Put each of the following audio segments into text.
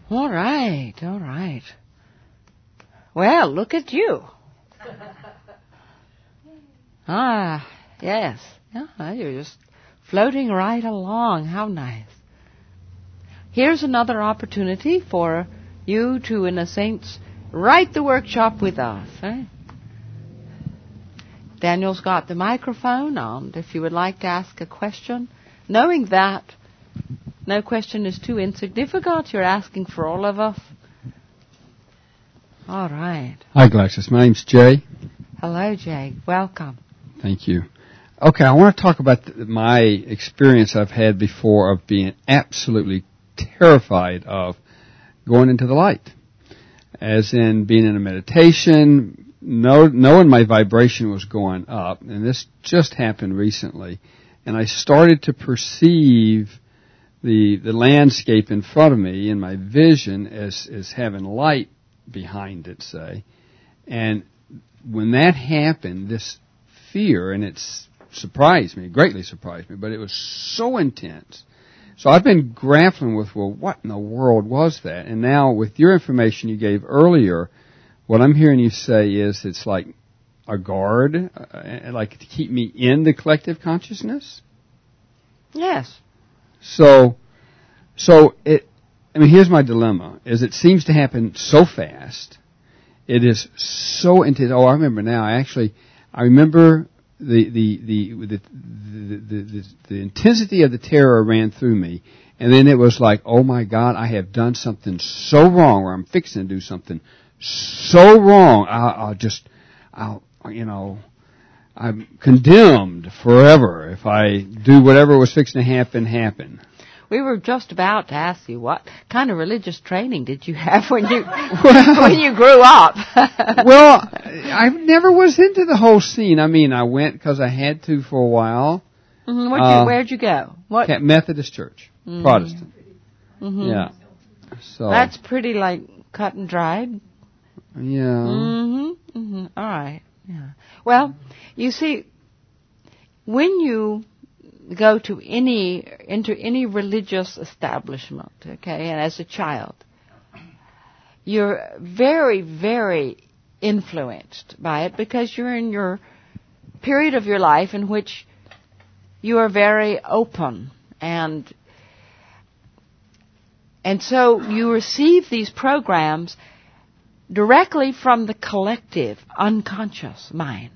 All right, all right. Well, look at you. Yes. Yeah, you're just floating right along. How nice. Here's another opportunity for you to, in a sense, write the workshop with us. Eh? Daniel's got the microphone on. If you would like to ask a question, knowing that no question is too insignificant, you're asking for all of us. All right. Hi, Galexis. My name's Jay. Hello, Jay. Welcome. Thank you. Okay, I want to talk about my experience I've had before of being absolutely terrified of going into the light. As in being in a meditation, knowing my vibration was going up, and this just happened recently, and I started to perceive the landscape in front of me in my vision as having light behind it, say. And when that happened, this fear, and it's greatly surprised me, but it was so intense. So I've been grappling with, well, what in the world was that? And now with your information you gave earlier, what I'm hearing you say is it's like a guard, like to keep me in the collective consciousness? Yes. So here's my dilemma, is it seems to happen so fast. It is so intense. Oh, I remember now. I remember the intensity of the terror ran through me, and then it was like, oh my God, I have done something so wrong, or I'm fixing to do something so wrong. I'm condemned forever if I do whatever was fixing to happen. We were just about to ask you, what kind of religious training did you have when you when you grew up? Well, I never was into the whole scene. I mean, I went because I had to for a while. Mm-hmm. Where'd you go? What? Methodist Church, mm-hmm. Protestant. Mm-hmm. Yeah. So that's pretty like cut and dried. Yeah. Mm-hmm. Mm-hmm. All right. Yeah. Well, you see, when you go into any religious establishment, okay, and as a child, you're very, very influenced by it because you're in your period of your life in which you are very open, and so you receive these programs directly from the collective unconscious mind.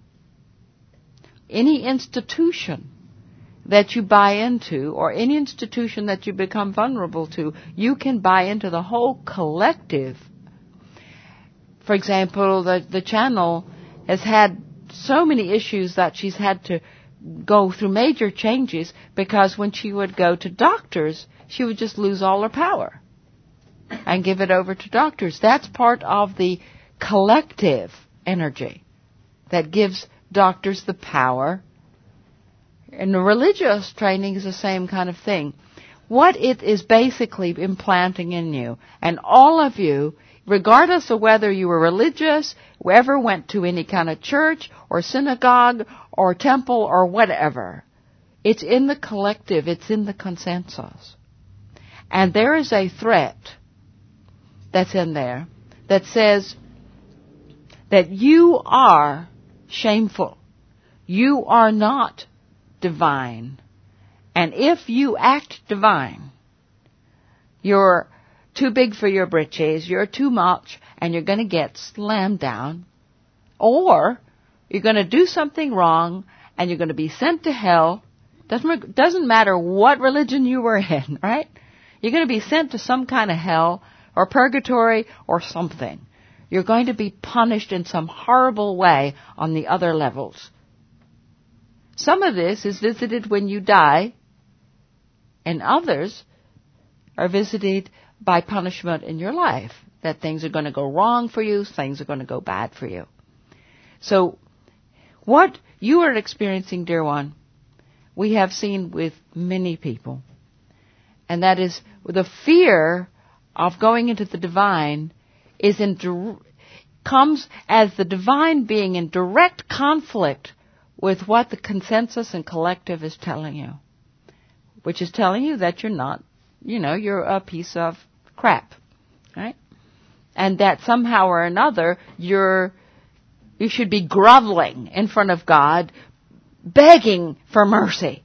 Any institution that you buy into, or any institution that you become vulnerable to, you can buy into the whole collective. For example, the channel has had so many issues that she's had to go through major changes because when she would go to doctors, she would just lose all her power and give it over to doctors. That's part of the collective energy that gives doctors the power. And the religious training is the same kind of thing. What it is basically implanting in you, and all of you, regardless of whether you were religious, whoever went to any kind of church or synagogue or temple or whatever, it's in the collective, it's in the consensus. And there is a threat that's in there that says that you are shameful. You are not divine. And if you act divine, you're too big for your britches, you're too much, and you're going to get slammed down. Or you're going to do something wrong, and you're going to be sent to hell. Doesn't matter what religion you were in, right? You're going to be sent to some kind of hell, or purgatory, or something. You're going to be punished in some horrible way on the other levels. Some of this is visited when you die, and others are visited by punishment in your life, that things are going to go wrong for you, things are going to go bad for you. So what you are experiencing, dear one, we have seen with many people, and that is the fear of going into the divine comes as the divine being in direct conflict with what the consensus and collective is telling you, which is telling you that you're not, you're a piece of crap. Right? And that somehow or another you should be groveling in front of God, begging for mercy.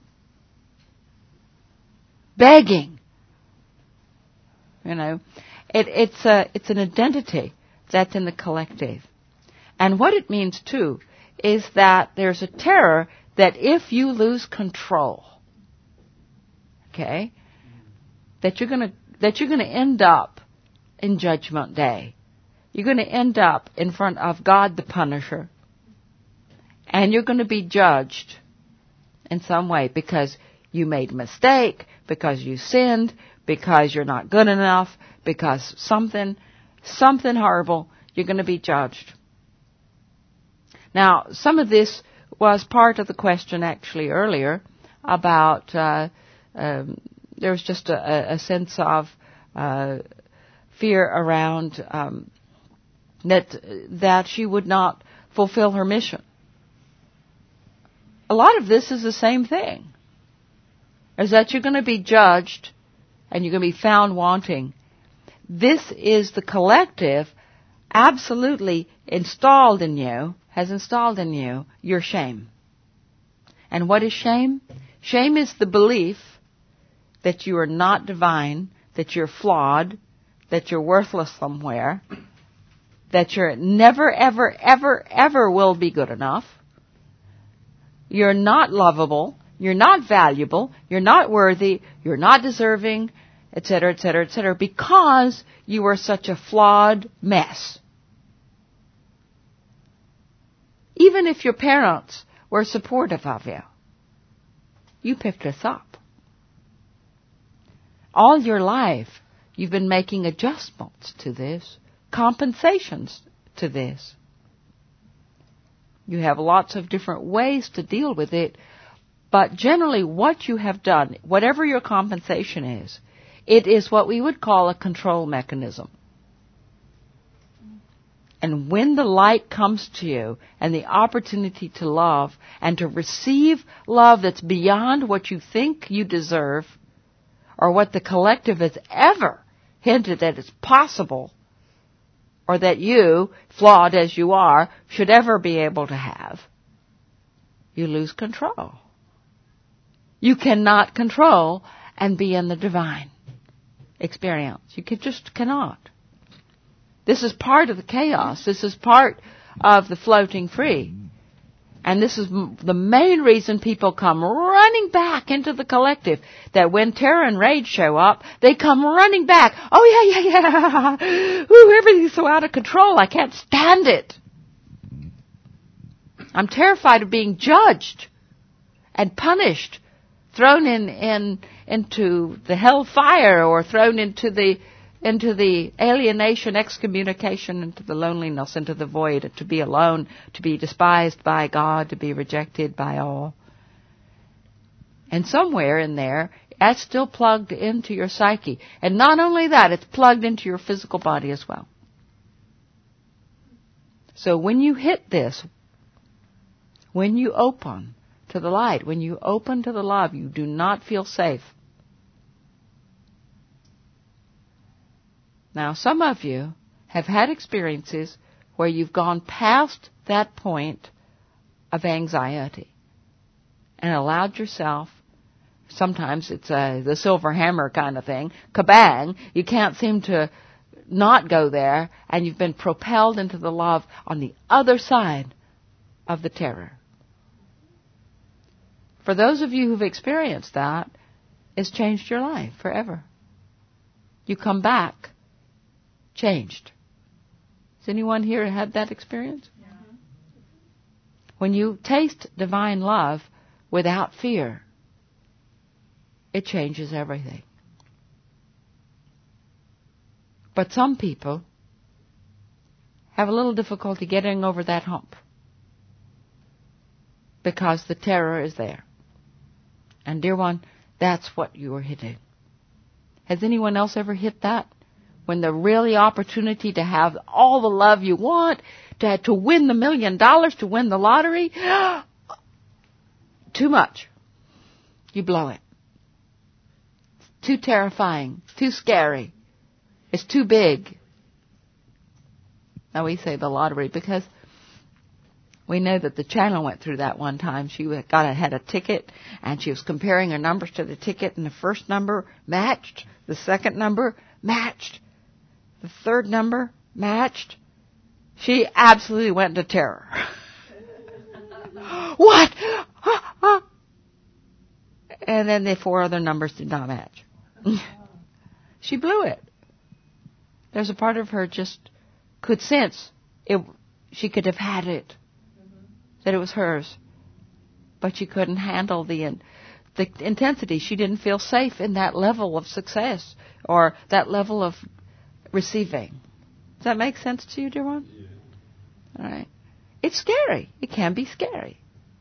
Begging. You know, it's an identity that's in the collective. And what it means too is that there's a terror that if you lose control, okay, that you're going to end up in Judgment Day. You're going to end up in front of God the Punisher. And you're going to be judged in some way because you made a mistake, because you sinned, because you're not good enough, because something horrible, you're going to be judged. Now, some of this was part of the question actually earlier about there was just a sense of fear around that she would not fulfill her mission. A lot of this is the same thing, is that you're going to be judged and you're going to be found wanting. This is the collective absolutely installed in you, has installed in you, your shame. And what is shame? Shame is the belief that you are not divine, that you're flawed, that you're worthless somewhere, that you're never, ever, ever, ever will be good enough. You're not lovable, you're not valuable, you're not worthy, you're not deserving, etc., etc., etc., because you are such a flawed mess. Even if your parents were supportive of you, you picked this up. All your life, you've been making adjustments to this, compensations to this. You have lots of different ways to deal with it, but generally what you have done, whatever your compensation is, it is what we would call a control mechanism. And when the light comes to you and the opportunity to love and to receive love that's beyond what you think you deserve or what the collective has ever hinted that it's possible or that you, flawed as you are, should ever be able to have, you lose control. You cannot control and be in the divine experience. You just cannot. This is part of the chaos. This is part of the floating free. And this is the main reason people come running back into the collective. That when terror and rage show up, they come running back. Oh, yeah. Ooh, everything's so out of control. I can't stand it. I'm terrified of being judged and punished, thrown into the hellfire or thrown into the alienation, excommunication, into the loneliness, into the void, to be alone, to be despised by God, to be rejected by all. And somewhere in there, that's still plugged into your psyche. And not only that, it's plugged into your physical body as well. So when you hit this, when you open to the light, when you open to the love, you do not feel safe. Now, some of you have had experiences where you've gone past that point of anxiety and allowed yourself, sometimes it's the silver hammer kind of thing, kabang, you can't seem to not go there, and you've been propelled into the love on the other side of the terror. For those of you who've experienced that, it's changed your life forever. You come back changed. Has anyone here had that experience? Yeah. When you taste divine love without fear, it changes everything. But some people have a little difficulty getting over that hump because the terror is there. And dear one, that's what you are hitting. Has anyone else ever hit that? When the really opportunity to have all the love you want, to win the $1 million, to win the lottery, too much. You blow it. It's too terrifying, too scary. It's too big. Now we say the lottery because we know that the channel went through that one time. She had a ticket, and she was comparing her numbers to the ticket, and the first number matched, the second number matched, the third number matched. She absolutely went into terror. What? And then the 4 other numbers did not match. She blew it. There's a part of her just could sense it. She could have had it, that it was hers, but she couldn't handle the intensity. She didn't feel safe in that level of success or that level of receiving. Does that make sense to you, dear one? Yeah. All right. It's scary. It can be scary.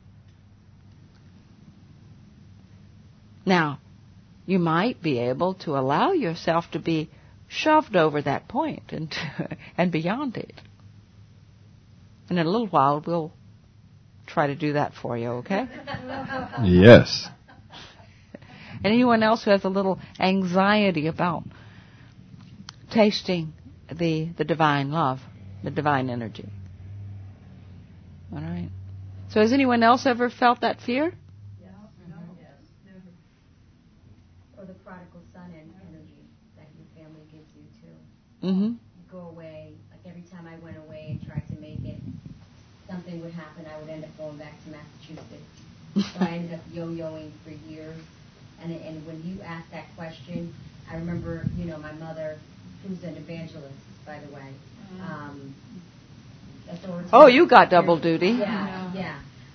Now, you might be able to allow yourself to be shoved over that point and beyond it. In a little while, we'll try to do that for you, okay? Yes. And anyone else who has a little anxiety about tasting the divine love, the divine energy. All right. So has anyone else ever felt that fear? Or the prodigal son energy that your family gives you too. Mm-hmm. You go away, like every time I went away and tried to make it, something would happen. I would end up going back to Massachusetts. So I ended up yo-yoing for years. And when you asked that question, I remember, my mother, who's an evangelist, by the way. Oh, you got double duty. Yeah.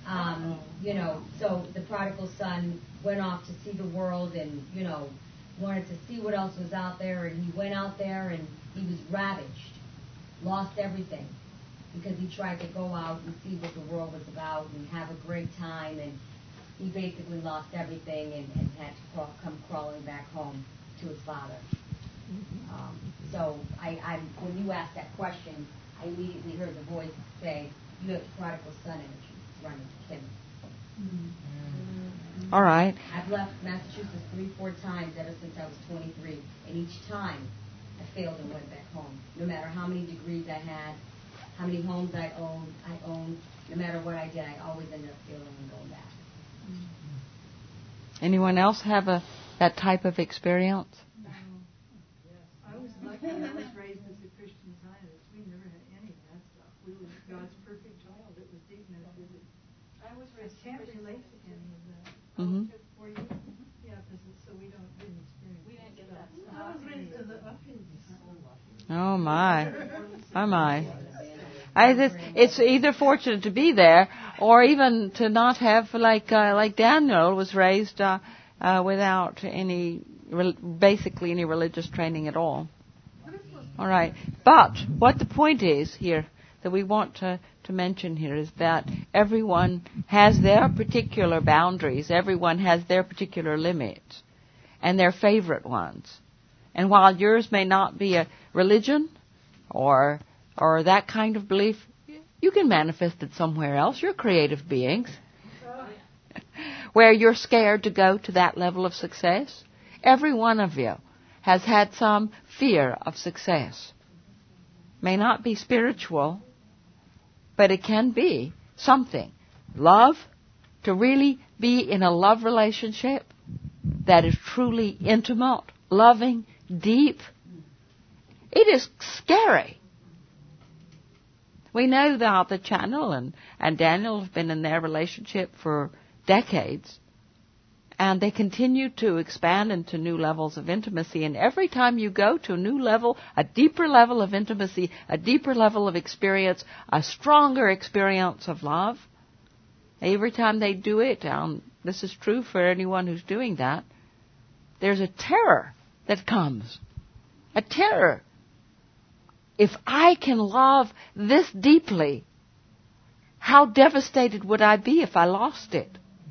So the prodigal son went off to see the world and, wanted to see what else was out there. And he went out there and he was ravaged, lost everything, because he tried to go out and see what the world was about and have a great time. And he basically lost everything and had to come crawling back home to his father. So when you asked that question, I immediately heard the voice say, you have the prodigal son energy running him. All right. I've left Massachusetts 3-4 times ever since I was 23, and each time I failed and went back home. No matter how many degrees I had, how many homes I owned, no matter what I did, I always ended up failing and going back. Anyone else have that type of experience? I was lucky. I was raised as a Christian Zionist. We never had any of that stuff. We were God's perfect child. It was deep metaphysics. I can't relate to any of that. Mm-hmm. For you? Yeah, so we didn't experience. We didn't get that. I was raised as a Oh my. Oh my. It's either fortunate to be there or even to not have, like Daniel was raised without basically any religious training at all. All right. But what the point is here that we want to mention here is that everyone has their particular boundaries. Everyone has their particular limits and their favorite ones. And while yours may not be a religion or that kind of belief, you can manifest it somewhere else. You're creative beings. Where you're scared to go to that level of success. Every one of you has had some fear of success. May not be spiritual, but it can be something. Love, to really be in a love relationship that is truly intimate, loving, deep. It is scary. We know that the channel and Daniel have been in their relationship for decades, and they continue to expand into new levels of intimacy. And every time you go to a new level, a deeper level of intimacy, a deeper level of experience, a stronger experience of love, every time they do it, this is true for anyone who's doing that, there's a terror that comes. A terror. If I can love this deeply, how devastated would I be if I lost it?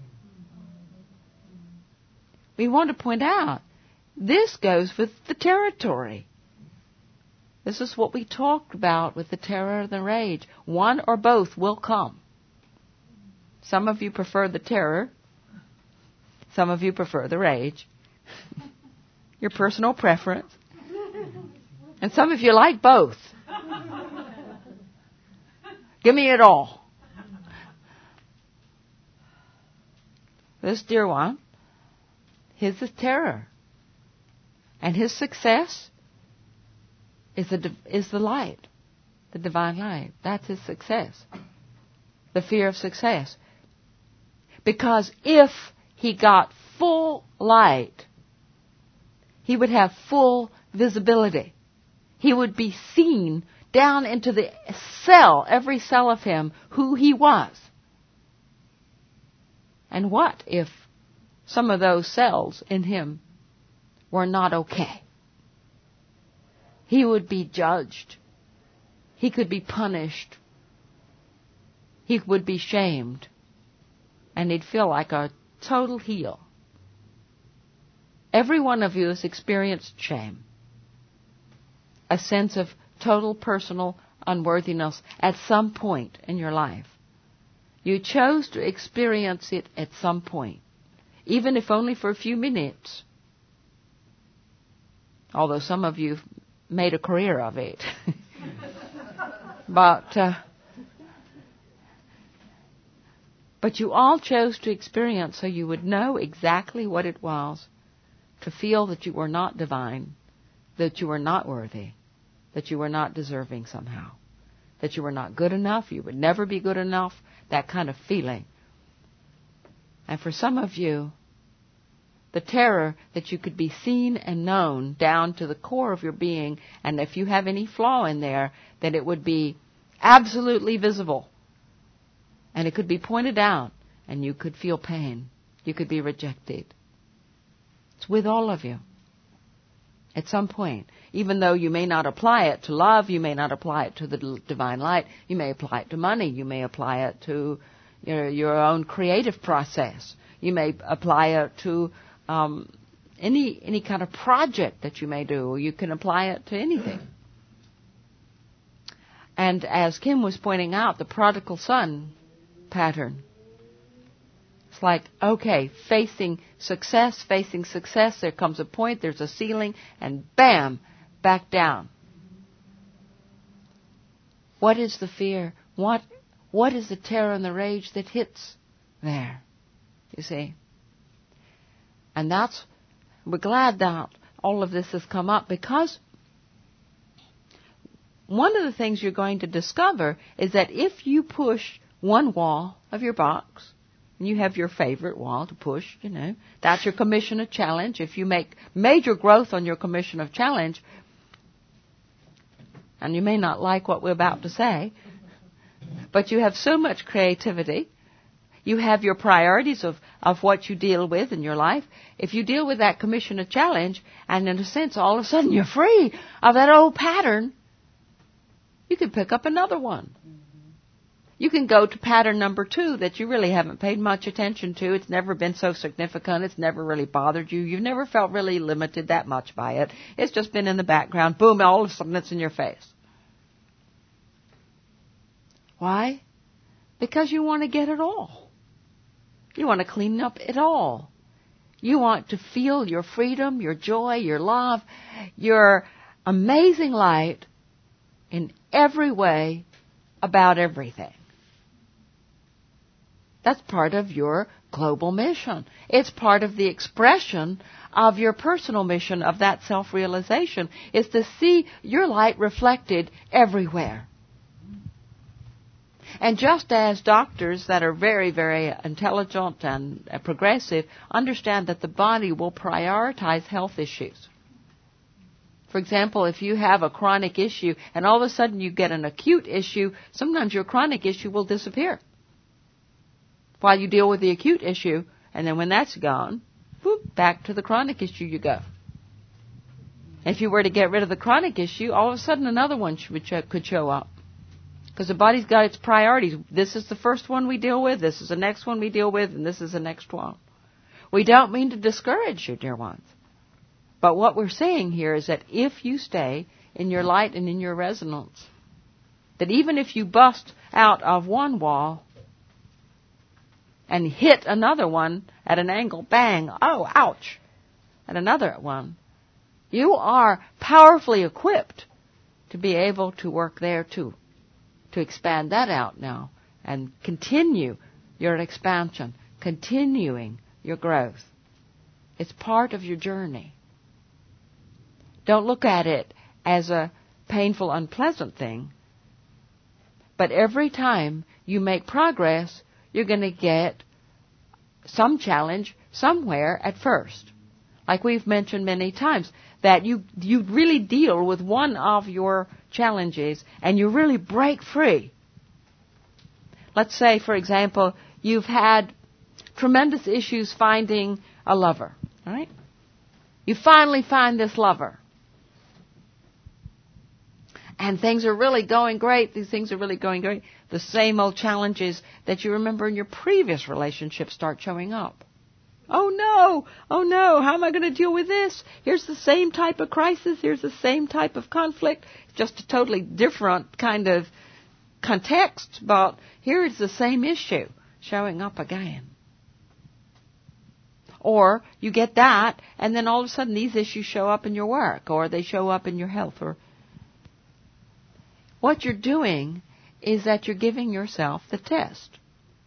We want to point out, this goes with the territory. This is what we talked about with the terror and the rage. One or both will come. Some of you prefer the terror. Some of you prefer the rage. Your personal preference. And some of you like both. Give me it all. This dear one, his is terror. And his success is the light, the divine light. That's his success. The fear of success. Because if he got full light, he would have full visibility. He would be seen down into the cell, every cell of him, who he was. And what if some of those cells in him were not okay? He would be judged. He could be punished. He would be shamed. And he'd feel like a total heel. Every one of you has experienced shame. A sense of total personal unworthiness at some point in your life. You chose to experience it at some point, even if only for a few minutes. Although some of you made a career of it. But you all chose to experience so you would know exactly what it was to feel that you were not divine, that you were not worthy, that you were not deserving somehow, that you were not good enough, you would never be good enough, that kind of feeling. And for some of you, the terror that you could be seen and known down to the core of your being, and if you have any flaw in there, then it would be absolutely visible. And it could be pointed out, and you could feel pain. You could be rejected. It's with all of you. At some point, even though you may not apply it to love, you may not apply it to the divine light, you may apply it to money, you may apply it to your own creative process, you may apply it to any kind of project that you may do, or you can apply it to anything. And as Kim was pointing out, the prodigal son pattern. It's like, okay, facing success, there comes a point, there's a ceiling, and bam, back down. What is the fear? What is the terror and the rage that hits there? You see? And we're glad that all of this has come up, because one of the things you're going to discover is that if you push one wall of your box, and you have your favorite wall to push, that's your commission of challenge. If you make major growth on your commission of challenge, and you may not like what we're about to say, but you have so much creativity, you have your priorities of what you deal with in your life. If you deal with that commission of challenge, and in a sense, all of a sudden you're free of that old pattern, you can pick up another one. You can go to pattern number 2 that you really haven't paid much attention to. It's never been so significant. It's never really bothered you. You've never felt really limited that much by it. It's just been in the background. Boom, all of a sudden it's in your face. Why? Because you want to get it all. You want to clean up it all. You want to feel your freedom, your joy, your love, your amazing light in every way about everything. That's part of your global mission. It's part of the expression of your personal mission of that self-realization, is to see your light reflected everywhere. And just as doctors that are very, very intelligent and progressive understand that the body will prioritize health issues. For example, if you have a chronic issue and all of a sudden you get an acute issue, sometimes your chronic issue will disappear while you deal with the acute issue, and then when that's gone, whoop, back to the chronic issue you go. If you were to get rid of the chronic issue, all of a sudden another one could show up. Because the body's got its priorities. This is the first one we deal with, this is the next one we deal with, and this is the next one. We don't mean to discourage you, dear ones. But what we're saying here is that if you stay in your light and in your resonance, that even if you bust out of one wall and hit another one at an angle, bang, ouch, at another one, you are powerfully equipped to be able to work there too, to expand that out now and continue your expansion, continuing your growth. It's part of your journey. Don't look at it as a painful, unpleasant thing. But every time you make progress, you're going to get some challenge somewhere at first. Like we've mentioned many times, that you really deal with one of your challenges and you really break free. Let's say, for example, you've had tremendous issues finding a lover, right? You finally find this lover. And things are really going great. These things are really going great. The same old challenges that you remember in your previous relationship start showing up. Oh no, how am I going to deal with this? Here's the same type of crisis. Here's the same type of conflict. Just a totally different kind of context, but here is the same issue showing up again. Or you get that, and then all of a sudden these issues show up in your work, or they show up in your health. Or what you're doing is that you're giving yourself the test.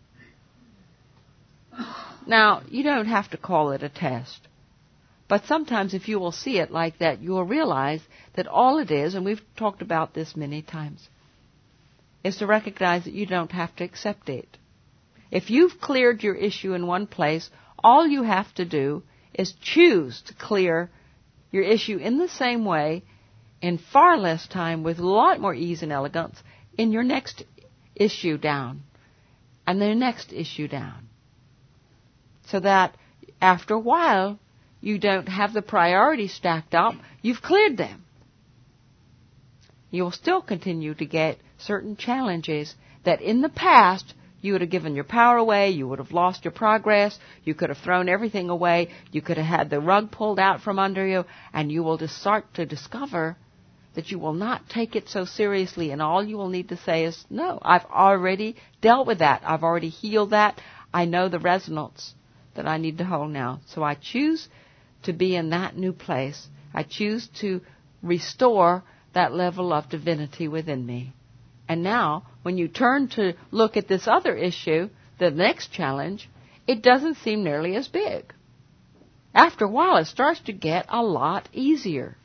Now, you don't have to call it a test. But sometimes if you will see it like that, you will realize that all it is, and we've talked about this many times, is to recognize that you don't have to accept it. If you've cleared your issue in one place, all you have to do is choose to clear your issue in the same way, in far less time, with a lot more ease and elegance, in your next issue down, and the next issue down. So that after a while, you don't have the priorities stacked up, you've cleared them. You'll still continue to get certain challenges that in the past you would have given your power away, you would have lost your progress, you could have thrown everything away, you could have had the rug pulled out from under you, and you will just start to discover that you will not take it so seriously, and all you will need to say is, no, I've already dealt with that, I've already healed that, I know the resonance that I need to hold now. So I choose to be in that new place. I choose to restore that level of divinity within me. And now, when you turn to look at this other issue, the next challenge, it doesn't seem nearly as big. After a while, it starts to get a lot easier.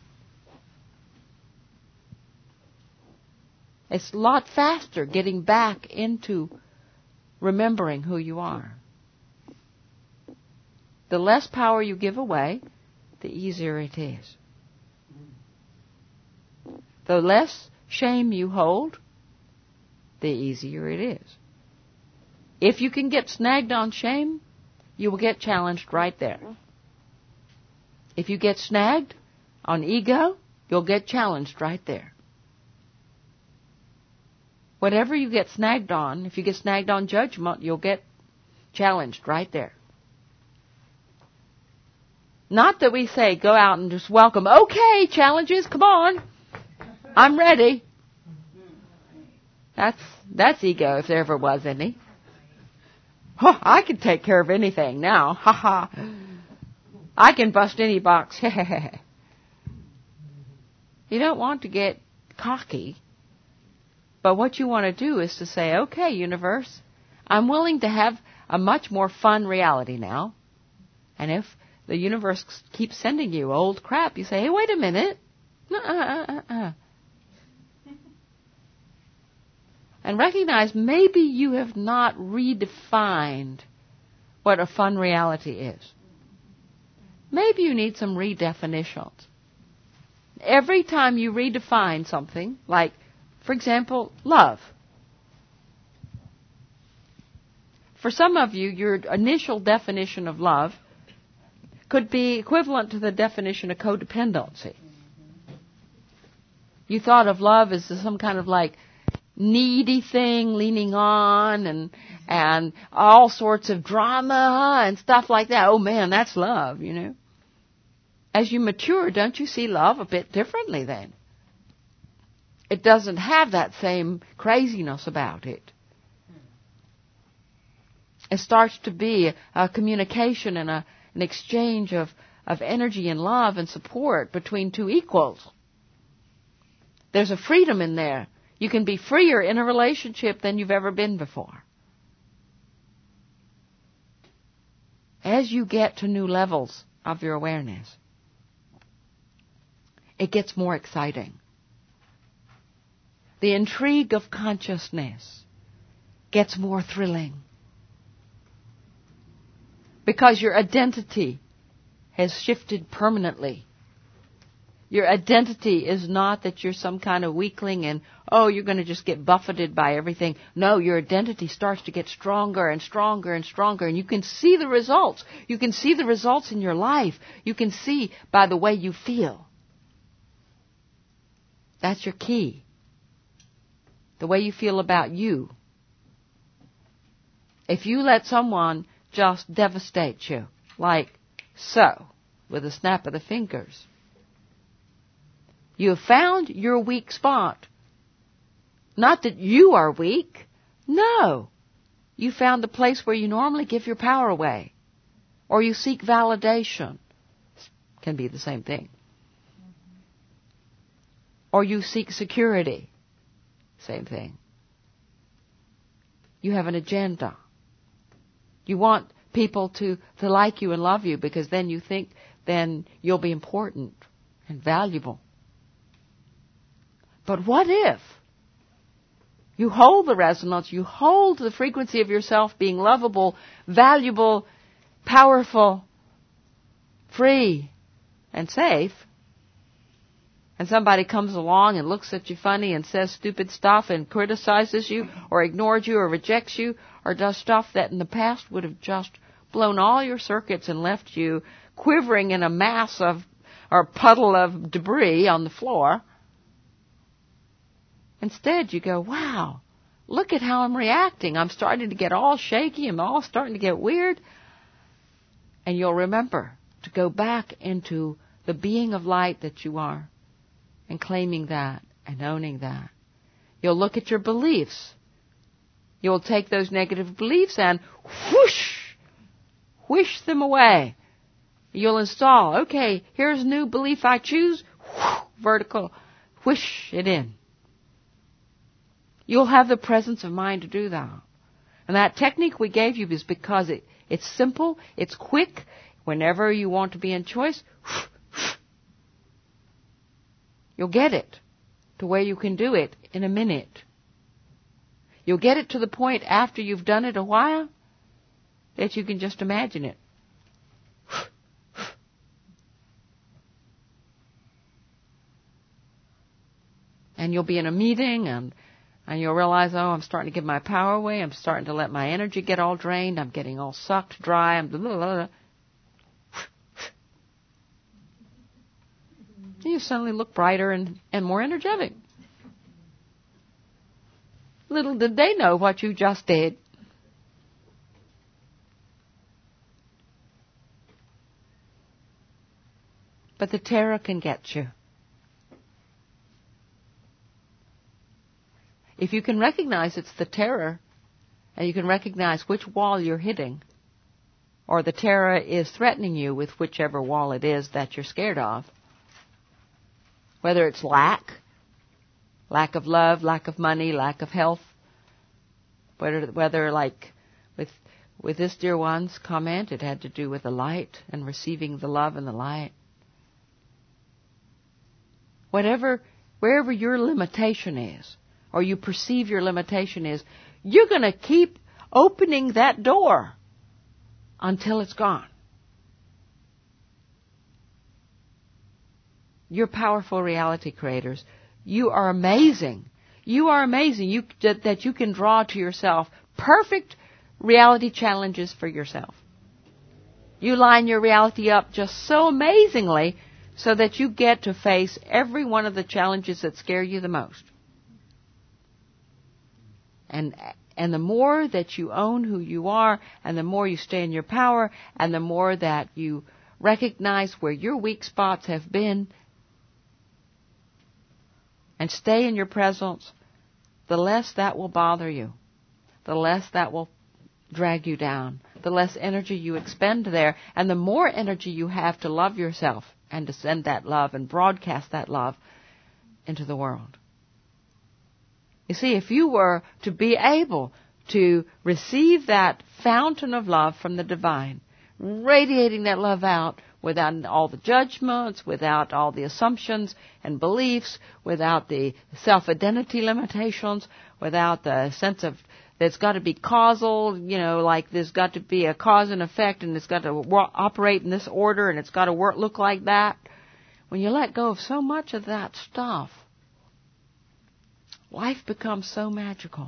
It's a lot faster getting back into remembering who you are. The less power you give away, the easier it is. The less shame you hold, the easier it is. If you can get snagged on shame, you will get challenged right there. If you get snagged on ego, you'll get challenged right there. Whatever you get snagged on, if you get snagged on judgment, you'll get challenged right there. Not that we say, go out and just welcome, okay, challenges, come on, I'm ready. That's ego, if there ever was any. Oh, I can take care of anything now, ha ha. I can bust any box, You don't want to get cocky, but what you want to do is to say, okay, universe, I'm willing to have a much more fun reality now, and if the universe keeps sending you old crap, you say, hey, wait a minute. And recognize maybe you have not redefined what a fun reality is. Maybe you need some redefinitions. Every time you redefine something, like, for example, love. For some of you, your initial definition of love could be equivalent to the definition of codependency. You thought of love as some kind of like needy thing leaning on and all sorts of drama and stuff like that. Oh man, that's love, you know. As you mature, don't you see love a bit differently then? It doesn't have that same craziness about it. It starts to be a communication and an exchange of energy and love and support between two equals. There's a freedom in there. You can be freer in a relationship than you've ever been before. As you get to new levels of your awareness, it gets more exciting. The intrigue of consciousness gets more thrilling. Because your identity has shifted permanently. Your identity is not that you're some kind of weakling and, you're going to just get buffeted by everything. No, your identity starts to get stronger and stronger and stronger, and you can see the results. You can see the results in your life. You can see by the way you feel. That's your key. The way you feel about you. If you let someone just devastate you, like so, with a snap of the fingers, you have found your weak spot. Not that you are weak. No. You found the place where you normally give your power away. Or you seek validation. Can be the same thing. Or you seek security. Same thing. You have an agenda. You want people to like you and love you because then you think then you'll be important and valuable. But what if you hold the resonance, you hold the frequency of yourself being lovable, valuable, powerful, free, and safe, and somebody comes along and looks at you funny and says stupid stuff and criticizes you or ignores you or rejects you or does stuff that in the past would have just blown all your circuits and left you quivering in a mass of or puddle of debris on the floor. Instead, you go, wow, look at how I'm reacting. I'm starting to get all shaky. I'm all starting to get weird. And you'll remember to go back into the being of light that you are and claiming that and owning that. You'll look at your beliefs. You'll take those negative beliefs and whoosh them away. You'll install, okay, here's a new belief I choose, vertical, whoosh it in. You'll have the presence of mind to do that. And that technique we gave you is because it's simple, it's quick. Whenever you want to be in choice, you'll get it to where you can do it in a minute. You'll get it to the point after you've done it a while that you can just imagine it. And you'll be in a meeting and you'll realize, I'm starting to give my power away. I'm starting to let my energy get all drained. I'm getting all sucked dry. I'm blah, blah, blah. You suddenly look brighter and more energetic. Little did they know what you just did. But the terror can get you. If you can recognize it's the terror, and you can recognize which wall you're hitting, or the terror is threatening you with whichever wall it is that you're scared of, whether it's lack of love, lack of money, lack of health, whether like with this dear one's comment, it had to do with the light and receiving the love and the light. Wherever your limitation is, or you perceive your limitation is, you're going to keep opening that door until it's gone. You're powerful reality creators. You are amazing. You are amazing that you can draw to yourself perfect reality challenges for yourself. You line your reality up just so amazingly so that you get to face every one of the challenges that scare you the most. And the more that you own who you are, and the more you stay in your power, and the more that you recognize where your weak spots have been, and stay in your presence, the less that will bother you, the less that will drag you down, the less energy you expend there, and the more energy you have to love yourself and to send that love and broadcast that love into the world. You see, if you were to be able to receive that fountain of love from the divine, radiating that love out without all the judgments, without all the assumptions and beliefs, without the self-identity limitations, without the sense of there's got to be causal, like there's got to be a cause and effect, and it's got to operate in this order, and it's got to look like that. When you let go of so much of that stuff, life becomes so magical.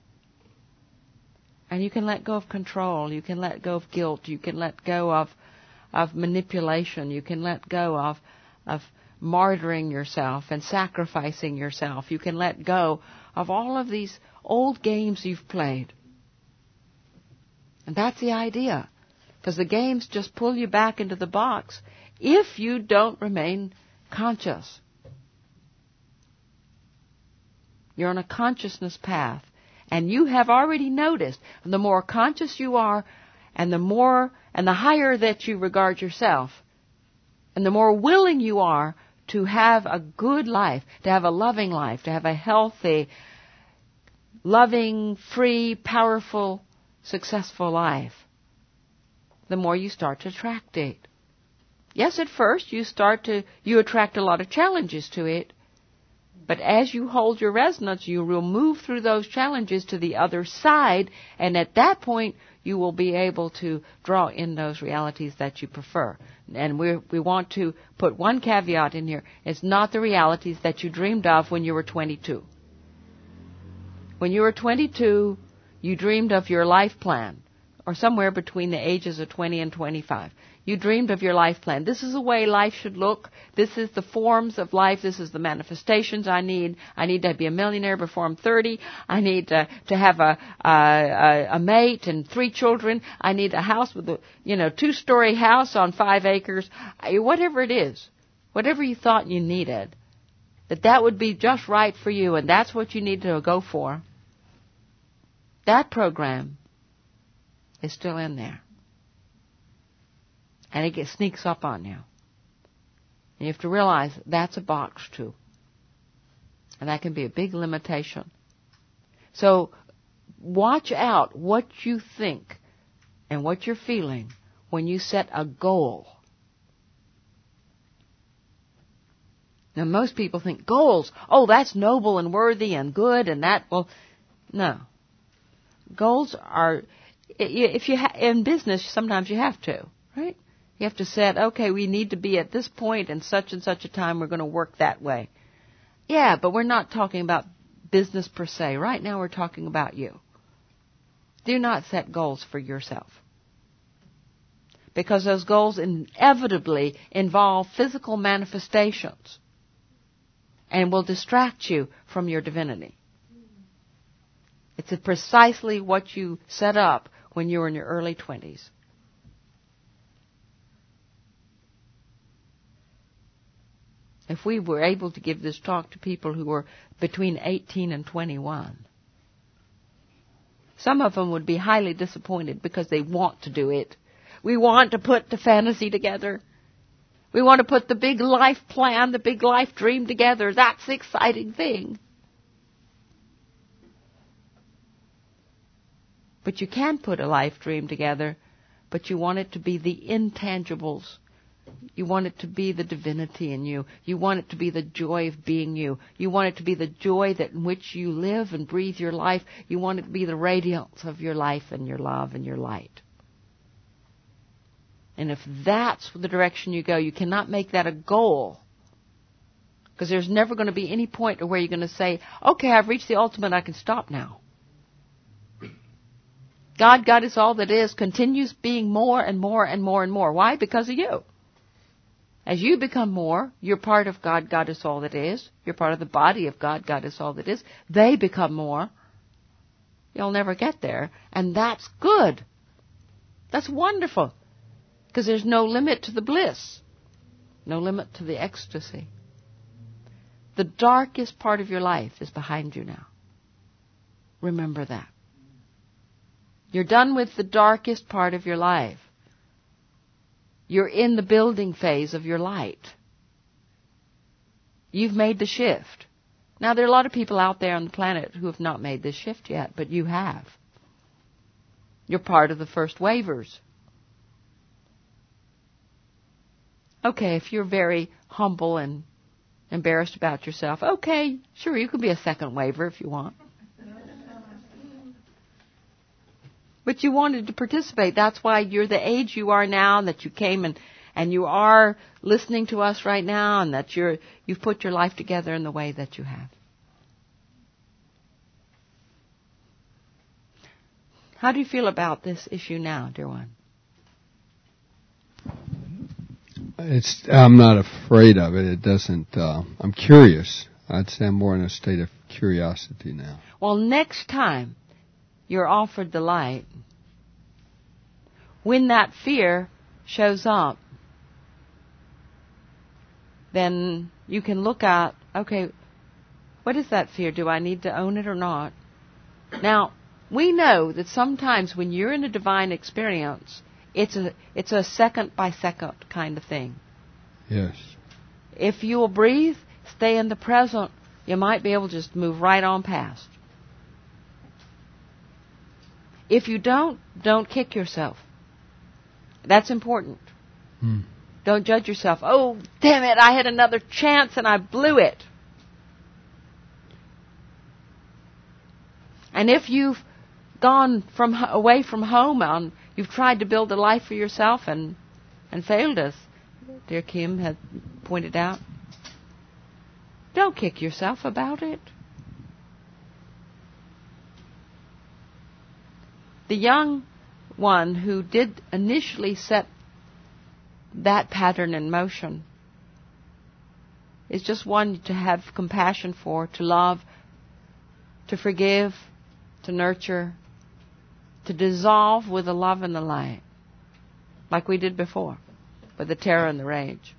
And you can let go of control. You can let go of guilt. You can let go of manipulation. You can let go of martyring yourself and sacrificing yourself. You can let go of all of these old games you've played. And that's the idea. Because the games just pull you back into the box if you don't remain conscious. You're on a consciousness path. And you have already noticed, the more conscious you are, and the higher that you regard yourself, and the more willing you are to have a good life, to have a loving life, to have a healthy, loving, free, powerful, successful life, the more you start to attract it. Yes, at first you attract a lot of challenges to it. But as you hold your resonance, you will move through those challenges to the other side, and at that point, you will be able to draw in those realities that you prefer. And we want to put one caveat in here. It's not the realities that you dreamed of when you were 22. When you were 22, you dreamed of your life plan, or somewhere between the ages of 20 and 25. You dreamed of your life plan. This is the way life should look. This is the forms of life. This is the manifestations I need. I need to be a millionaire before I'm 30. I need to have a mate and 3 children. I need a house with a 2-story house on 5 acres. Whatever it is, whatever you thought you needed, that would be just right for you, and that's what you need to go for. That program is still in there. And it sneaks up on you. And you have to realize that's a box too. And that can be a big limitation. So watch out what you think and what you're feeling when you set a goal. Now most people think goals, that's noble and worthy and good and that, no. Goals are, if you in business, sometimes you have to, right? You have to set, okay, we need to be at this point and such a time, we're going to work that way. Yeah, but we're not talking about business per se. Right now we're talking about you. Do not set goals for yourself. Because those goals inevitably involve physical manifestations and will distract you from your divinity. It's precisely what you set up when you were in your early 20s. If we were able to give this talk to people who were between 18 and 21, some of them would be highly disappointed because they want to do it. We want to put the fantasy together. We want to put the big life plan, the big life dream together. That's the exciting thing. But you can put a life dream together, but you want it to be the intangibles. You want it to be the divinity in you. You want it to be the joy of being you. You want it to be the joy that in which you live and breathe your life. You want it to be the radiance of your life and your love and your light. And if that's the direction you go, you cannot make that a goal. Because there's never going to be any point where you're going to say, okay, I've reached the ultimate, I can stop now. God is all that is, continues being more and more and more and more. Why? Because of you. As you become more, you're part of God is all that is. You're part of the body of God is all that is. They become more. You'll never get there. And that's good. That's wonderful. Because there's no limit to the bliss. No limit to the ecstasy. The darkest part of your life is behind you now. Remember that. You're done with the darkest part of your life. You're in the building phase of your light. You've made the shift. Now, there are a lot of people out there on the planet who have not made this shift yet, but you have. You're part of the first wavers. Okay, if you're very humble and embarrassed about yourself, okay, sure, you can be a second waver if you want. But you wanted to participate. That's why you're the age you are now, and that you came and you are listening to us right now, and that you've put your life together in the way that you have. How do you feel about this issue now, dear one? I'm not afraid of it. It doesn't. I'm curious. I'd say I'm more in a state of curiosity now. Well, next time you're offered the light, when that fear shows up, then you can look at, okay, what is that fear? Do I need to own it or not? Now, we know that sometimes when you're in a divine experience, it's a second by second kind of thing. Yes. If you will breathe, stay in the present, you might be able to just move right on past. If you don't kick yourself. That's important. Don't judge yourself. Oh, damn it, I had another chance and I blew it. And if you've gone away from home and you've tried to build a life for yourself and failed, as dear Kim had pointed out, don't kick yourself about it. The young one who did initially set that pattern in motion is just one to have compassion for, to love, to forgive, to nurture, to dissolve with the love and the light, like we did before, with the terror and the rage.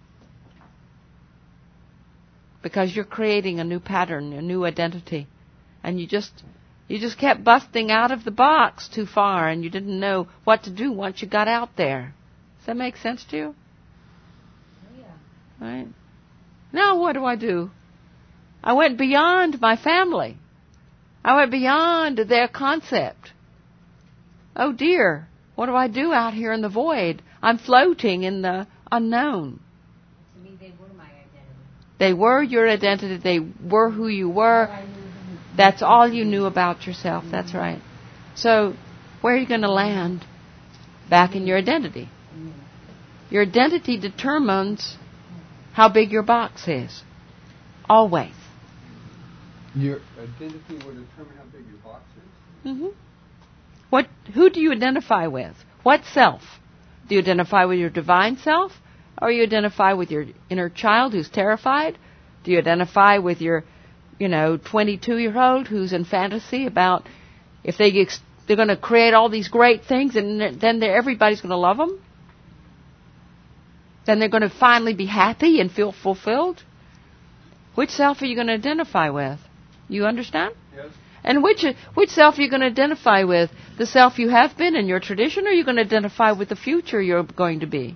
Because you're creating a new pattern, a new identity, and you just kept busting out of the box too far, and you didn't know what to do once you got out there. Does that make sense to you? Oh, yeah. Right? Now what do? I went beyond my family. I went beyond their concept. Oh dear, what do I do out here in the void? I'm floating in the unknown. To me, they were my identity. They were your identity. They were who you were. That's all you knew about yourself. That's right. So, where are you going to land? Back in your identity. Your identity determines how big your box is. Always. Your identity will determine how big your box is? Mm-hmm. Who do you identify with? What self? Do you identify with your divine self? Or you identify with your inner child who's terrified? Do you identify with your 22-year-old who's in fantasy about if they're going to create all these great things and then everybody's going to love them? Then they're going to finally be happy and feel fulfilled? Which self are you going to identify with? You understand? Yes. And which self are you going to identify with? The self you have been in your tradition, or are you going to identify with the future you're going to be?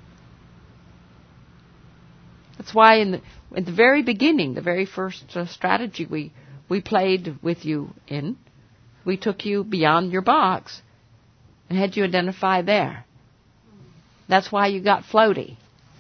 That's why in the very beginning, the very first strategy we played with you in, we took you beyond your box and had you identify there. That's why you got floaty.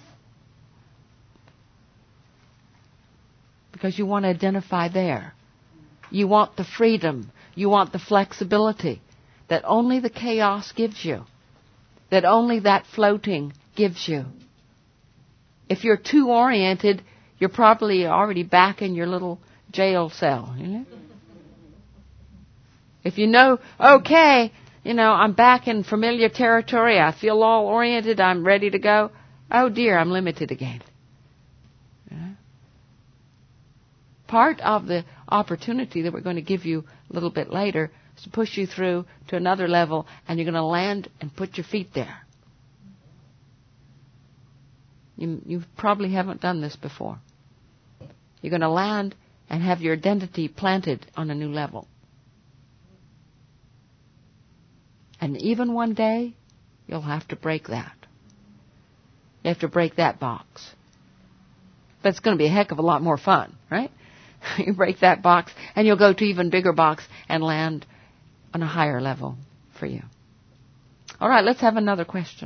Because you want to identify there. You want the freedom. You want the flexibility that only the chaos gives you. That only that floating gives you. If you're too oriented, you're probably already back in your little jail cell. If you know, okay, I'm back in familiar territory, I feel all oriented, I'm ready to go. Oh dear, I'm limited again. Part of the opportunity that we're going to give you a little bit later is to push you through to another level, and you're going to land and put your feet there. You probably haven't done this before. You're going to land and have your identity planted on a new level. And even one day, you'll have to break that. You have to break that box. But it's going to be a heck of a lot more fun, right? You break that box, and you'll go to even bigger box and land on a higher level for you. All right, let's have another question.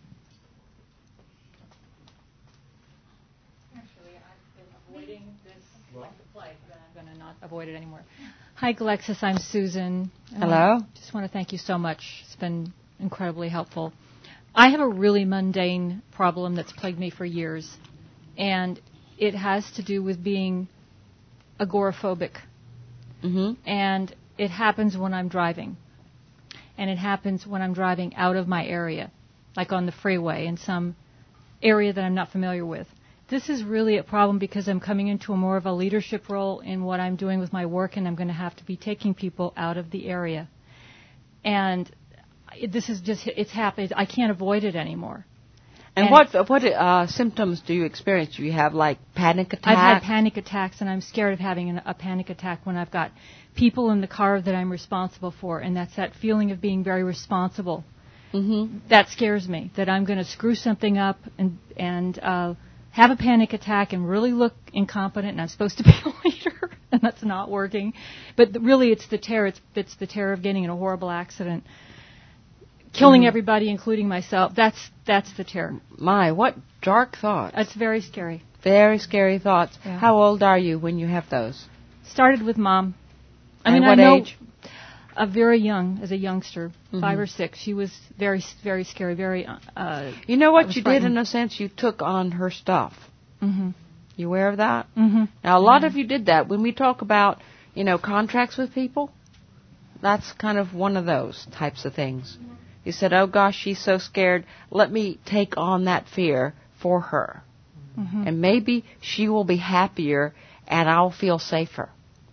Actually, I've been avoiding this like the plague, but I'm going to not avoid it anymore. Hi, Galexis. I'm Susan. Hello. Just want to thank you so much. It's been incredibly helpful. I have a really mundane problem that's plagued me for years, and it has to do with being agoraphobic. Mm-hmm. And it happens when I'm driving. And it happens when I'm driving out of my area, like on the freeway in some area that I'm not familiar with. This is really a problem because I'm coming into a more of a leadership role in what I'm doing with my work, and I'm going to have to be taking people out of the area. And this is just, it's happened. I can't avoid it anymore. And what symptoms do you experience? Do you have like panic attacks? I've had panic attacks, and I'm scared of having a panic attack when I've got people in the car that I'm responsible for, and that's that feeling of being very responsible. Mm-hmm. That scares me, that I'm going to screw something up and have a panic attack and really look incompetent, and I'm supposed to be a leader, and that's not working. But really, it's the terror. It's the terror of getting in a horrible accident, killing everybody, including myself. That's the terror. My, what dark thoughts. It's very scary. Very scary thoughts. Yeah. How old are you when you have those? Started with Mom. And I what know age? Very young, as a youngster, 5 or 6. She was very, very scary. Very. You know what you frightened. did in a sense? You took on her stuff. Mm-hmm. You aware of that? Mm-hmm. Now, a lot of you did that. When we talk about, contracts with people, that's kind of one of those types of things. You said, oh, gosh, she's so scared. Let me take on that fear for her. Mm-hmm. And maybe she will be happier and I'll feel safer.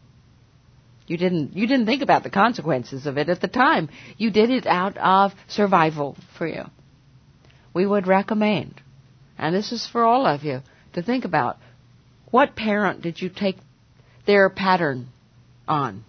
You didn't think about the consequences of it at the time. You did it out of survival for you. We would recommend, and this is for all of you, to think about what parent did you take their pattern on?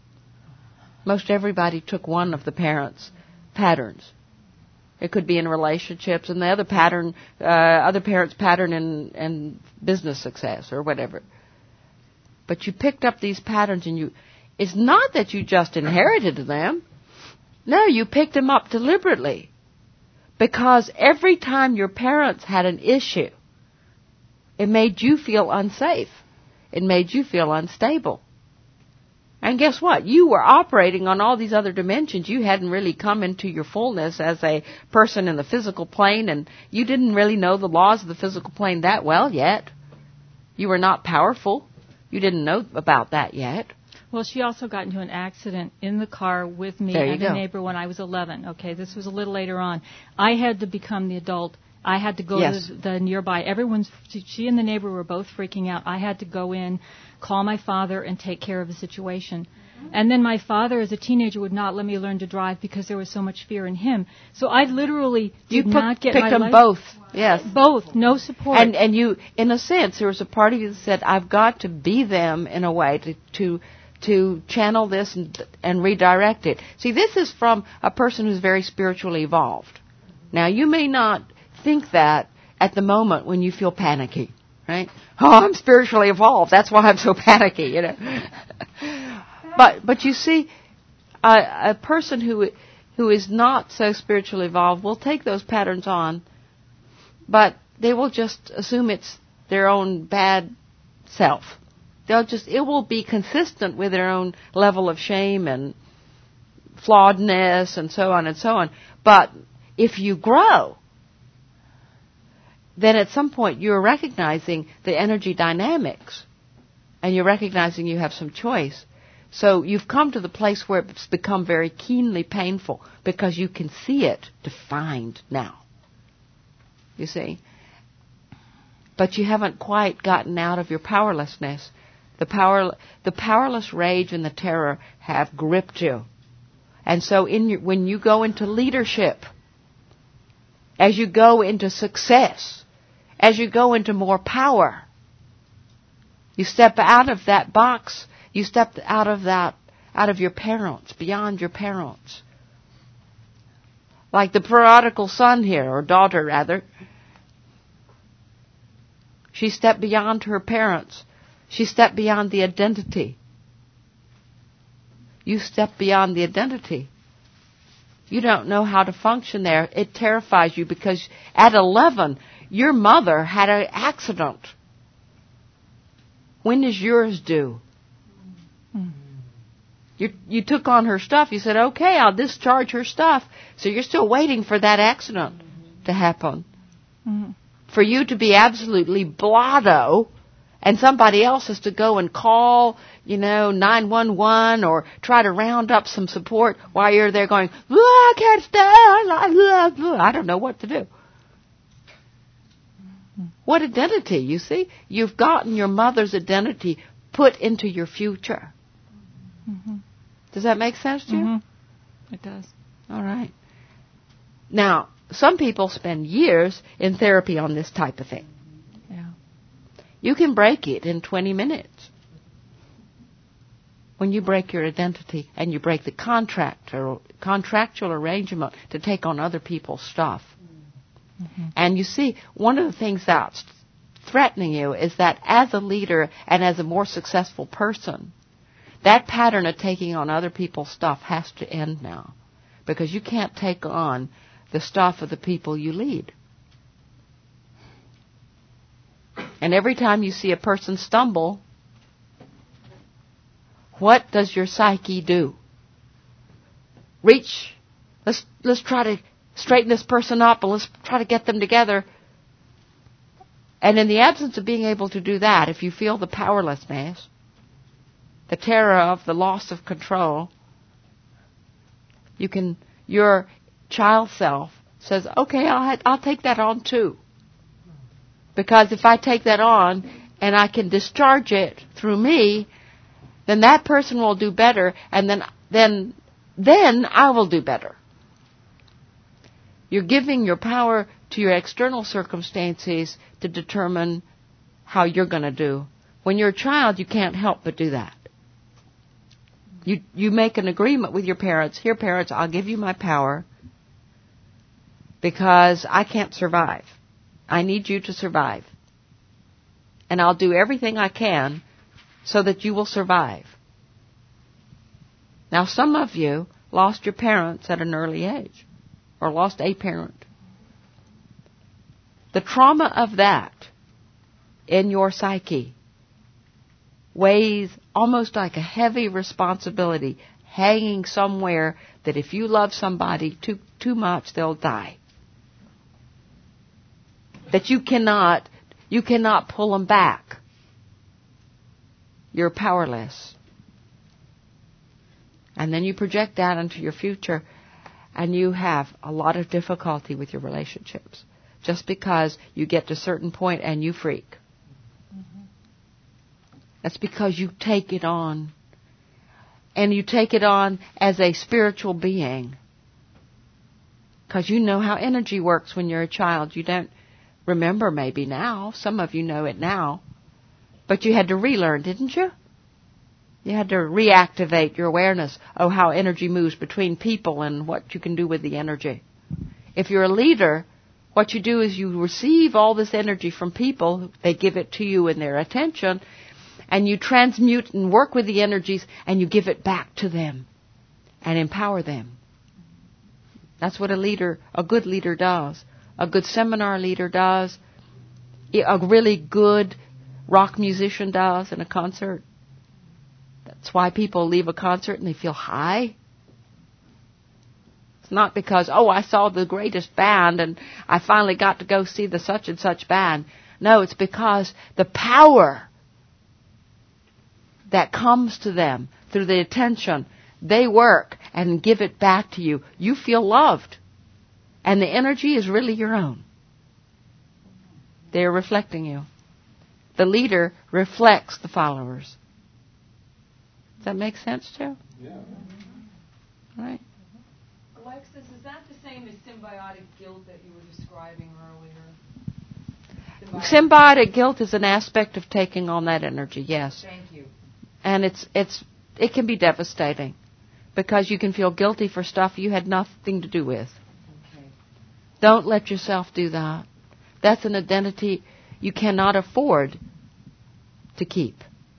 Most everybody took one of the parents' patterns. It could be in relationships, and the other parents' pattern in business success or whatever. But you picked up these patterns, and it's not that you just inherited them. No, you picked them up deliberately. Because every time your parents had an issue, it made you feel unsafe. It made you feel unstable. And guess what? You were operating on all these other dimensions. You hadn't really come into your fullness as a person in the physical plane, and you didn't really know the laws of the physical plane that well yet. You were not powerful. You didn't know about that yet. Well, she also got into an accident in the car with me and a neighbor when I was 11. Okay, this was a little later on. I had to become the adult. I had to go to the nearby. She and the neighbor were both freaking out. I had to go in, call my father, and take care of the situation. And then my father, as a teenager, would not let me learn to drive because there was so much fear in him. So I literally did not get my life. You picked them both. Yes. Both. No support. And you, in a sense, there was a part of you that said, I've got to be them in a way to channel this and redirect it. See, this is from a person who's very spiritually evolved. Now, you may not think that at the moment when you feel panicky, right? Oh, I'm spiritually evolved. That's why I'm so panicky, But you see, a person who is not so spiritually evolved will take those patterns on, but they will just assume it's their own bad self. It will be consistent with their own level of shame and flawedness and so on and so on. But if you grow, then at some point you're recognizing the energy dynamics and you're recognizing you have some choice. So you've come to the place where it's become very keenly painful because you can see it defined now. You see? But you haven't quite gotten out of your powerlessness. The powerless rage and the terror have gripped you. And so when you go into leadership, as you go into success, as you go into more power, you step out of that box. You step out of your parents, beyond your parents. Like the prodigal son here, or daughter rather. She stepped beyond her parents. She stepped beyond the identity. You step beyond the identity. You don't know how to function there. It terrifies you because at 11, your mother had an accident. When is yours due? You took on her stuff. You said, okay, I'll discharge her stuff. So you're still waiting for that accident to happen. For you to be absolutely blotto, and somebody else has to go and call, 911 or try to round up some support while you're there going, I can't stand, I don't know what to do. What identity, you see? You've gotten your mother's identity put into your future. Does that make sense to you? It does. All right. Now, some people spend years in therapy on this type of thing. Yeah. You can break it in 20 minutes. When you break your identity and you break the contractual arrangement to take on other people's stuff. And you see, one of the things that's threatening you is that as a leader and as a more successful person, that pattern of taking on other people's stuff has to end now. Because you can't take on the stuff of the people you lead. And every time you see a person stumble, what does your psyche do? Reach. Let's try to straighten this person up and let's try to get them together. And in the absence of being able to do that, if you feel the powerlessness, the terror of the loss of control, your child self says, okay, I'll take that on too. Because if I take that on and I can discharge it through me, then that person will do better, and then I will do better. You're giving your power to your external circumstances to determine how you're going to do. When you're a child, you can't help but do that. You make an agreement with your parents. Here, parents, I'll give you my power because I can't survive. I need you to survive. And I'll do everything I can so that you will survive. Now, some of you lost your parents at an early age or lost a parent. The trauma of that in your psyche weighs almost like a heavy responsibility hanging somewhere that if you love somebody too much, they'll die. That you cannot pull them back. You're powerless. And then you project that into your future, and you have a lot of difficulty with your relationships just because you get to a certain point and you freak. That's because you take it on. And you take it on as a spiritual being. Because you know how energy works when you're a child. You don't remember maybe now. Some of you know it now. But you had to relearn, didn't you? You had to reactivate your awareness of how energy moves between people and what you can do with the energy. If you're a leader, what you do is you receive all this energy from people. They give it to you in their attention. And you transmute and work with the energies and you give it back to them and empower them. That's what a good leader does. A good seminar leader does. A really good rock musician does in a concert. That's why people leave a concert and they feel high. It's not because, I saw the greatest band and I finally got to go see the such and such band. No, it's because the power that comes to them through the attention, they work and give it back to you. You feel loved. And the energy is really your own. They're reflecting you. The leader reflects the followers. Does that make sense, Joe? Yeah. All right. Alexis, is that the same as symbiotic guilt that you were describing earlier? Symbiotic guilt is an aspect of taking on that energy, yes. Thank you. And it can be devastating because you can feel guilty for stuff you had nothing to do with. Okay. Don't let yourself do that. That's an identity you cannot afford to keep.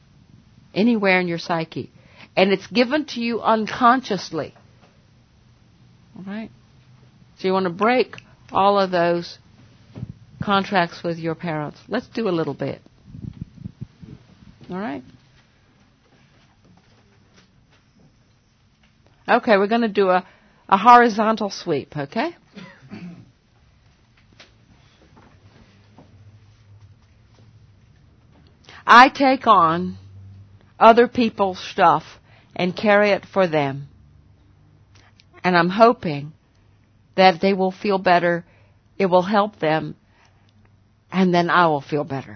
anywhere in your psyche. And it's given to you unconsciously. All right? So you want to break all of those contracts with your parents. Let's do a little bit. All right? Okay, we're going to do a horizontal sweep, okay? I take on other people's stuff and carry it for them. And I'm hoping that they will feel better, it will help them, and then I will feel better.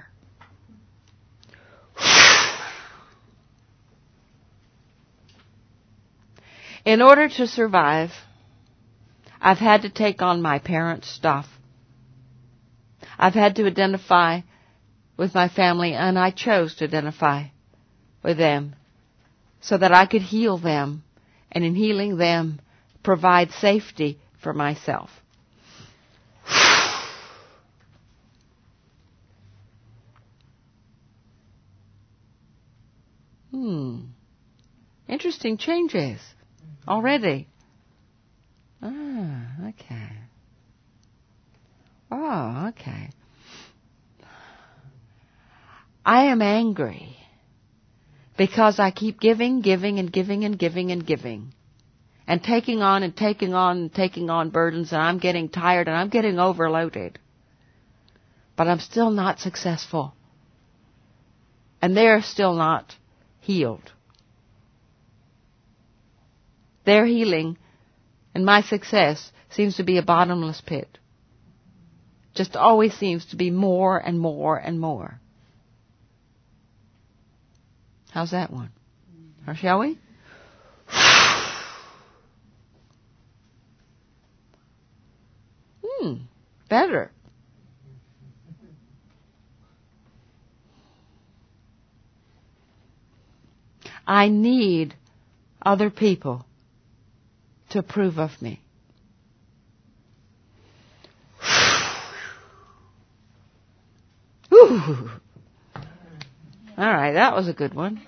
In order to survive, I've had to take on my parents' stuff. I've had to identify with my family, and I chose to identify with them so that I could heal them, and in healing them, provide safety for myself. Interesting changes already. Okay. Oh, okay. I am angry because I keep giving, and taking on and taking on and taking on burdens, and I'm getting tired and I'm getting overloaded. But I'm still not successful. And they're still not healed. Their healing and my success seems to be a bottomless pit. Just always seems to be more and more and more. How's that one? Or shall we? Better. I need other people to approve of me. All right, that was a good one.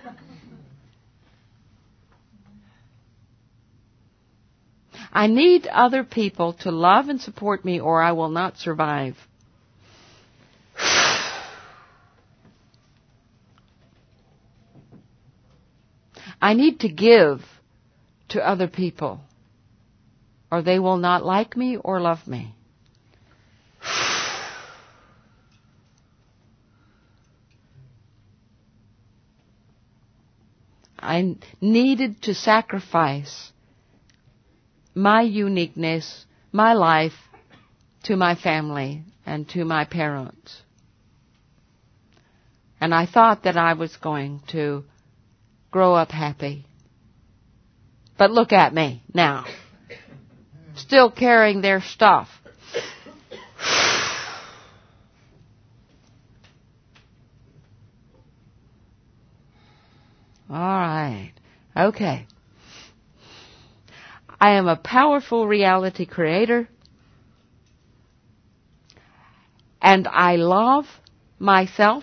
I need other people to love and support me, or I will not survive. I need to give to other people, or they will not like me or love me. I needed to sacrifice my uniqueness, my life, to my family and to my parents. And I thought that I was going to grow up happy. But look at me now. Still carrying their stuff. All right. Okay. I am a powerful reality creator. And I love myself.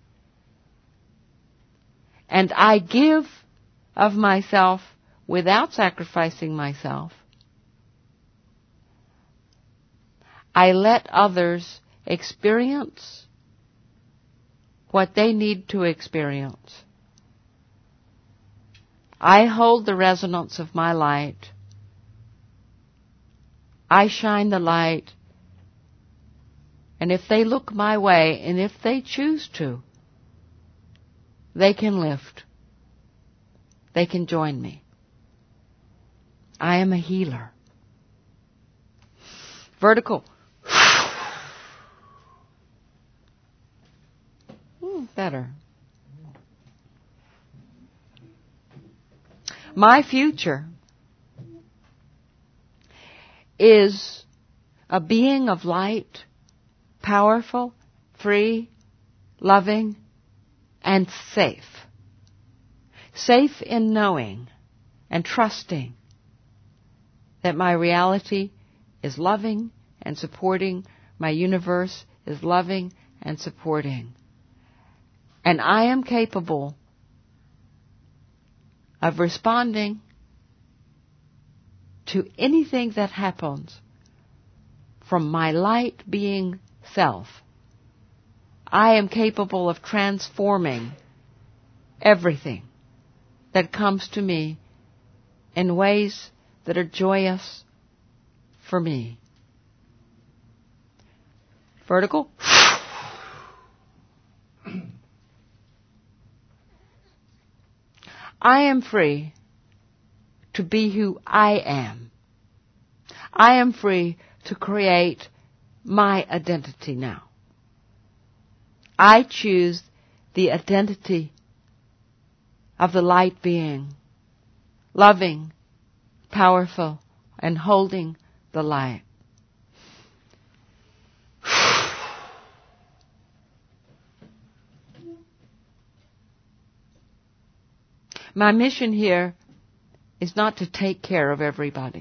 And I give of myself without sacrificing myself. I let others experience what they need to experience. I hold the resonance of my light. I shine the light. And if they look my way, and if they choose to, they can lift. They can join me. I am a healer. Vertical. Better. My future is a being of light, powerful, free, loving, and safe. Safe in knowing and trusting that my reality is loving and supporting, my universe is loving and supporting. And I am capable of responding to anything that happens from my light being self. I am capable of transforming everything that comes to me in ways that are joyous for me. Vertical. I am free to be who I am. I am free to create my identity now. I choose the identity of the light being, loving, powerful, and holding the light. My mission here is not to take care of everybody,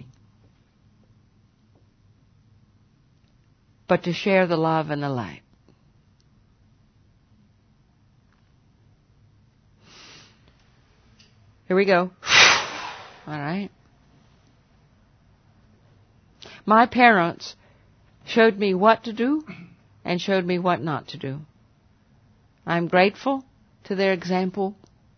but to share the love and the light. Here we go. All right. My parents showed me what to do and showed me what not to do. I'm grateful to their example.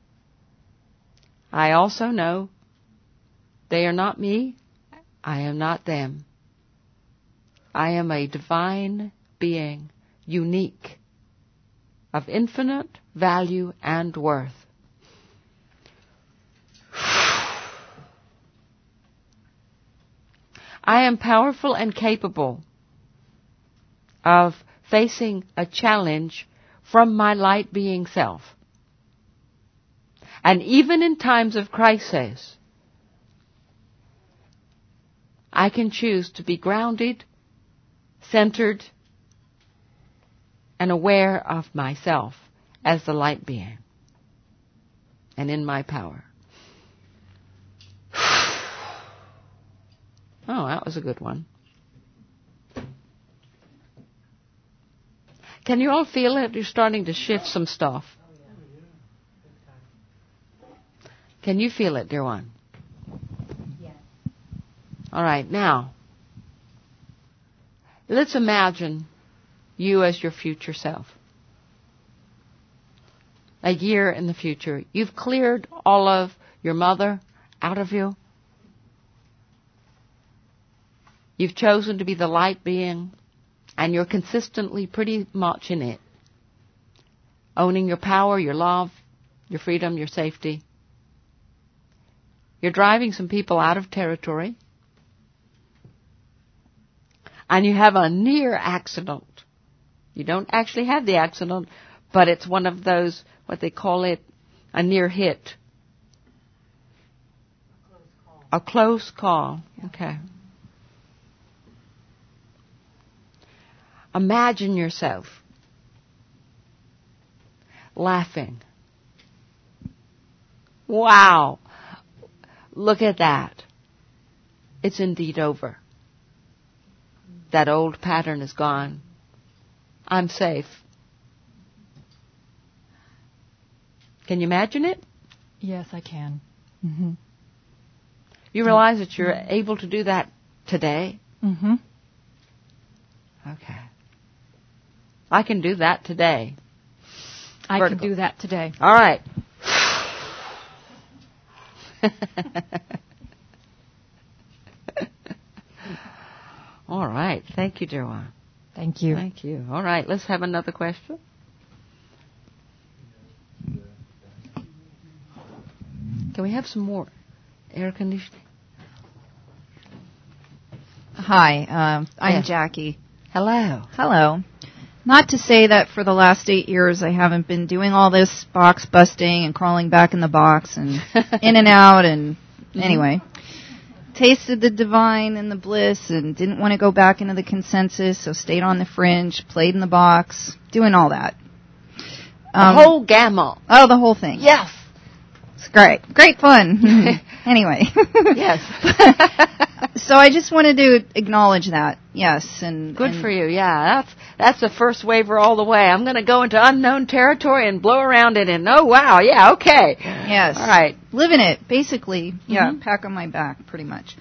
I also know they are not me. I am not them. I am a divine being, unique, of infinite value and worth. I am powerful and capable of facing a challenge from my light being self. And even in times of crisis, I can choose to be grounded, centered, and aware of myself as the light being and in my power. Oh, that was a good one. Can you all feel it? You're starting to shift some stuff. Can you feel it, dear one? Yes. All right, now, let's imagine you as your future self. A year in the future. You've cleared all of your mother out of you. You've chosen to be the light being, and you're consistently pretty much in it. Owning your power, your love, your freedom, your safety. You're driving some people out of territory. And you have a near accident. You don't actually have the accident, but it's one of those, what they call it, a near hit. A close call. Okay. Imagine yourself laughing. Wow. Look at that. It's indeed over. That old pattern is gone. I'm safe. Can you imagine it? Yes, I can. Mm-hmm. You realize that you're able to do that today? Mm-hmm. Okay. I can do that today. I can do that today. All right. All right. Thank you, dear one. Thank you. Thank you. All right. Let's have another question. Can we have some more air conditioning? Hi, I'm Yes. Jackie. Hello. Hello. Not to say that for the last 8 years I haven't been doing all this box busting and crawling back in the box and in and out and anyway. Tasted the divine and the bliss and didn't want to go back into the consensus, so stayed on the fringe, played in the box, doing all that. The whole gamut. Oh, the whole thing. Yes. It's great. Great fun. Anyway. Yes. So I just wanted to acknowledge that. Yes. Good for you. Yeah, that's the first waiver all the way. I'm going to go into unknown territory and blow around it and, oh, wow, yeah, okay. Yes. All right. Live in it, basically. Yeah, pack on my back, pretty much.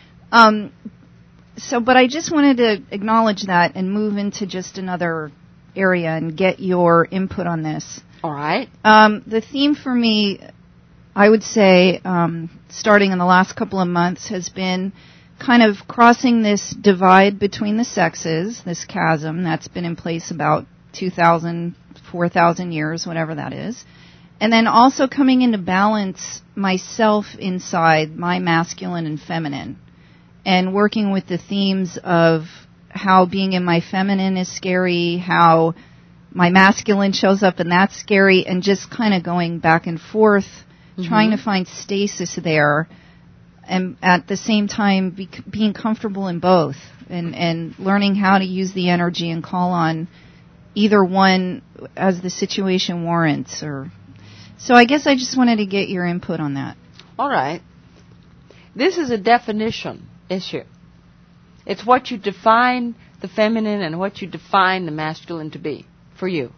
But I just wanted to acknowledge that and move into just another area and get your input on this. All right. The theme for me, I would say, starting in the last couple of months, has been kind of crossing this divide between the sexes, this chasm that's been in place about 2,000, 4,000 years, whatever that is. And then also coming into balance myself inside, my masculine and feminine, and working with the themes of how being in my feminine is scary, how my masculine shows up and that's scary, and just kind of going back and forth, trying to find stasis there, and at the same time being comfortable in both, and learning how to use the energy and call on either one as the situation warrants. So I guess I just wanted to get your input on that. All right. This is a definition issue. It's what you define the feminine and what you define the masculine to be for you.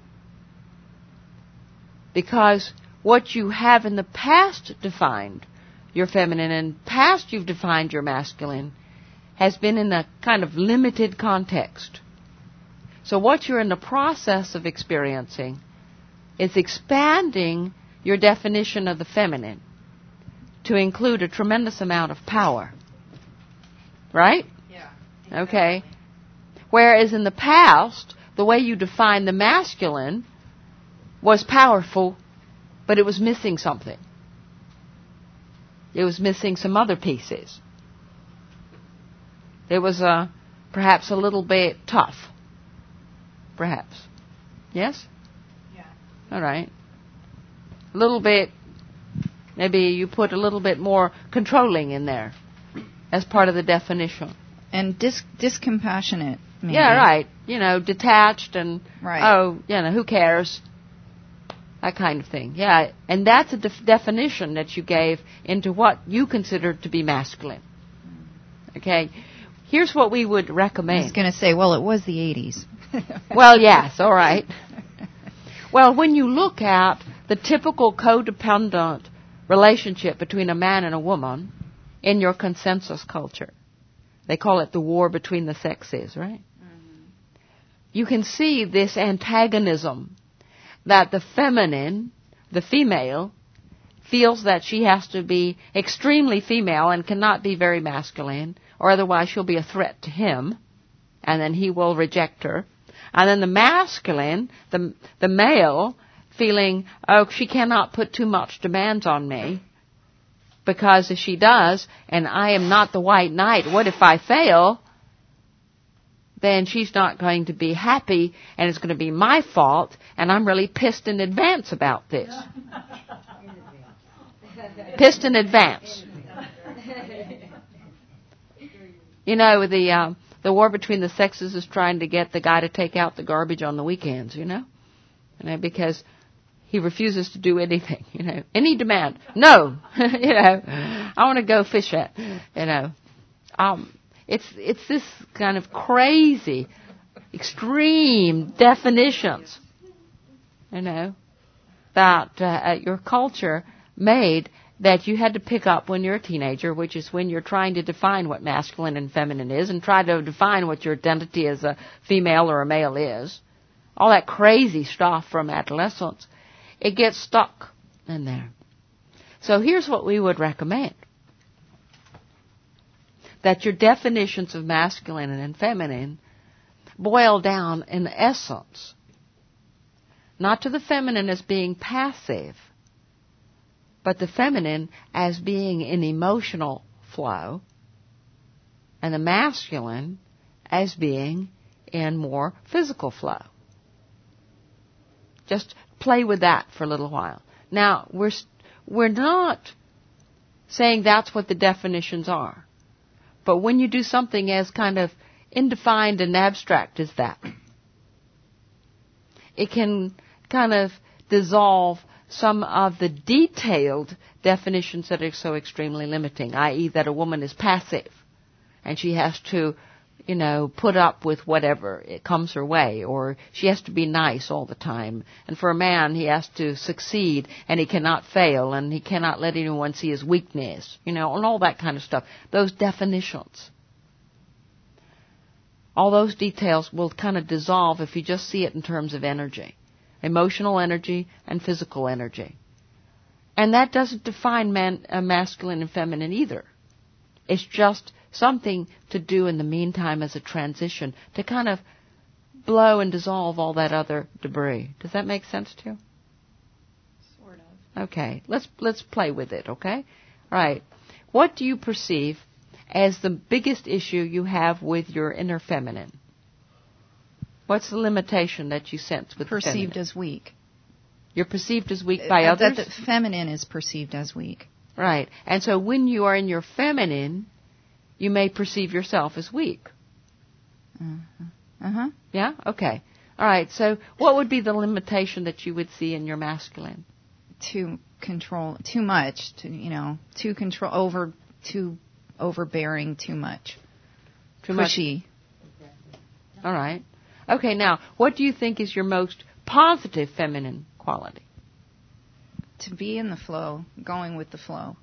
Because what you have in the past defined your feminine and past you've defined your masculine has been in a kind of limited context. So what you're in the process of experiencing is expanding your definition of the feminine to include a tremendous amount of power. Right? Yeah. Okay. Whereas in the past, the way you defined the masculine was powerful, but it was missing something. It was missing some other pieces. It was perhaps a little bit tough. Perhaps. Yes? Yeah. All right. A little bit, maybe you put a little bit more controlling in there as part of the definition. And discompassionate, maybe. Yeah, right. Detached and, who cares? That kind of thing. Yeah, and that's a definition that you gave into what you consider to be masculine. Okay? Here's what we would recommend. I was going to say, well, it was the 80s. Well, yes, all right. Well, when you look at the typical codependent relationship between a man and a woman in your consensus culture, they call it the war between the sexes, right? Mm-hmm. You can see this antagonism that the feminine, the female, feels that she has to be extremely female and cannot be very masculine, or otherwise she'll be a threat to him, and then he will reject her. And then the masculine, the male, feeling, oh, she cannot put too much demands on me, because if she does, and I am not the white knight, what if I fail? Then she's not going to be happy, and it's going to be my fault, and I'm really pissed in advance about this. Pissed in advance. The war between the sexes is trying to get the guy to take out the garbage on the weekends, because he refuses to do anything, any demand. No, I want to go fish it, It's this kind of crazy, extreme definitions, that your culture made that you had to pick up when you're a teenager, which is when you're trying to define what masculine and feminine is and try to define what your identity as a female or a male is. All that crazy stuff from adolescence, it gets stuck in there. So here's what we would recommend. That your definitions of masculine and feminine boil down in essence, not to the feminine as being passive, but the feminine as being in emotional flow, and the masculine as being in more physical flow. Just play with that for a little while. Now, we're not saying that's what the definitions are. But when you do something as kind of indefined and abstract as that, it can kind of dissolve some of the detailed definitions that are so extremely limiting, i.e. that a woman is passive and she has to, put up with whatever it comes her way, or she has to be nice all the time. And for a man, he has to succeed and he cannot fail and he cannot let anyone see his weakness, and all that kind of stuff. Those definitions. All those details will kind of dissolve if you just see it in terms of energy. Emotional energy and physical energy. And that doesn't define masculine and feminine either. It's just something to do in the meantime as a transition to kind of blow and dissolve all that other debris. Does that make sense to you? Sort of. Okay. Let's play with it, okay? All right. What do you perceive as the biggest issue you have with your inner feminine? What's the limitation that you sense with perceived feminine? As weak? You're perceived as weak by others? That the feminine is perceived as weak. Right. And so when you are in your feminine, you may perceive yourself as weak. Uh-huh. Uh-huh. Yeah? Okay. All right. So what would be the limitation that you would see in your masculine? Too much, too overbearing, too much. Too pushy. Much. All right. Okay, now, what do you think is your most positive feminine quality? To be in the flow, going with the flow.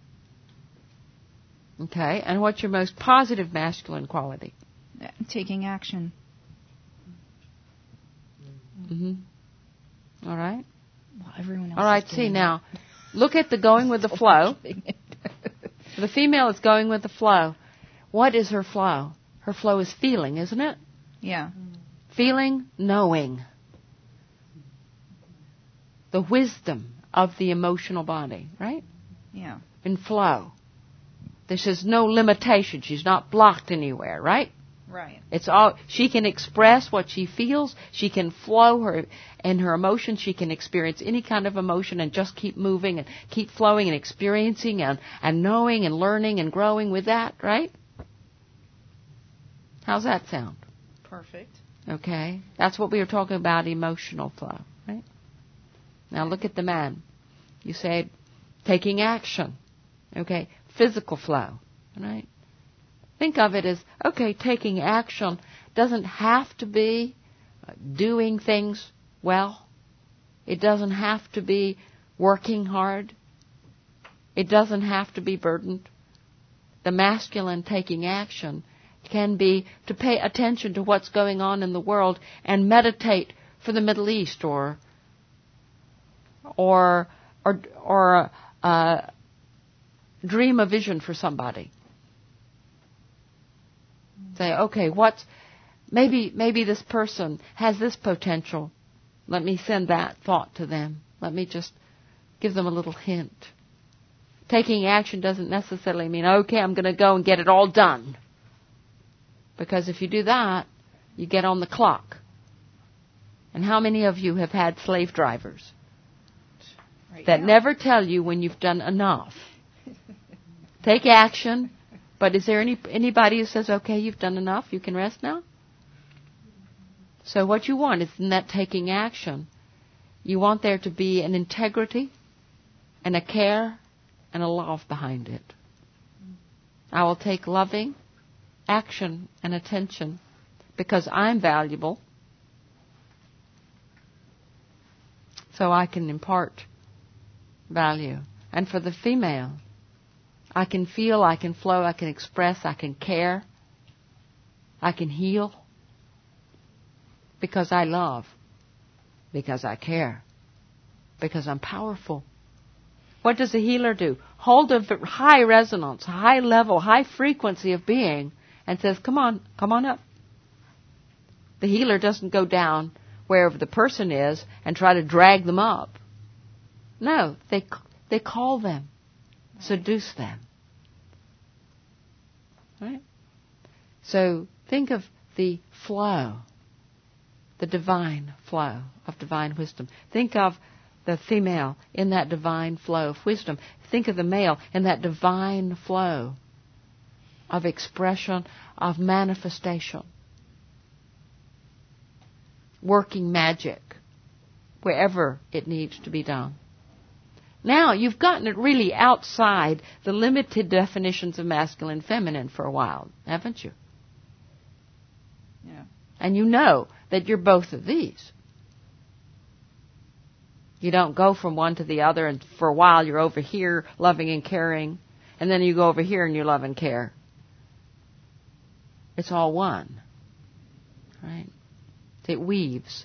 Okay, and what's your most positive masculine quality? Taking action. Mm-hmm. All right. Well, everyone else. All right, see, now, look at the going with the flow. The female is going with the flow. What is her flow? Her flow is feeling, isn't it? Yeah. Feeling, knowing. The wisdom of the emotional body, right? Yeah. In flow. There's no limitation. She's not blocked anywhere, right? Right. It's all, she can express what she feels. She can flow her emotions. She can experience any kind of emotion and just keep moving and keep flowing and experiencing and knowing and learning and growing with that, right? How's that sound? Perfect. Okay. That's what we were talking about, emotional flow, right? Now look at the man. You said taking action. Okay. Physical flow, right? Think of it as, okay, taking action doesn't have to be doing things well. It doesn't have to be working hard. It doesn't have to be burdened. The masculine taking action can be to pay attention to what's going on in the world and meditate for the Middle East or dream a vision for somebody. Say, okay, maybe this person has this potential. Let me send that thought to them. Let me just give them a little hint. Taking action doesn't necessarily mean, okay, I'm going to go and get it all done. Because if you do that, you get on the clock. And how many of you have had slave drivers that never tell you when you've done enough? Take action, but is there anybody who says, okay, you've done enough, you can rest now? So what you want is in that taking action, you want there to be an integrity and a care and a love behind it. I will take loving action and attention because I'm valuable, so I can impart value. And for the female, I can feel, I can flow, I can express, I can care, I can heal because I love, because I care, because I'm powerful. What does a healer do? Hold a high resonance, high level, high frequency of being and says, come on up. The healer doesn't go down wherever the person is and try to drag them up. No, they call them, seduce them. Right? So think of the flow, the divine flow of divine wisdom. Think of the female in that divine flow of wisdom. Think of the male in that divine flow of expression, of manifestation. Working magic wherever it needs to be done. Now, you've gotten it really outside the limited definitions of masculine and feminine for a while, haven't you? Yeah. And you know that you're both of these. You don't go from one to the other, and for a while you're over here loving and caring, and then you go over here and you love and care. It's all one. Right? It weaves.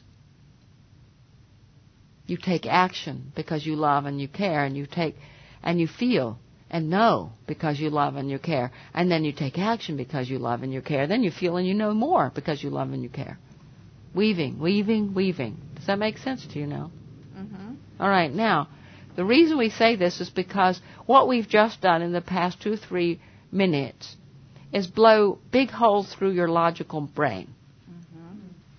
You take action because you love and you care, and you feel and know because you love and you care. And then you take action because you love and you care. Then you feel and you know more because you love and you care. Weaving, weaving, weaving. Does that make sense to you now? Mm-hmm. All right. Now, the reason we say this is because what we've just done in the past 2 or 3 minutes is blow big holes through your logical brain. Mm-hmm.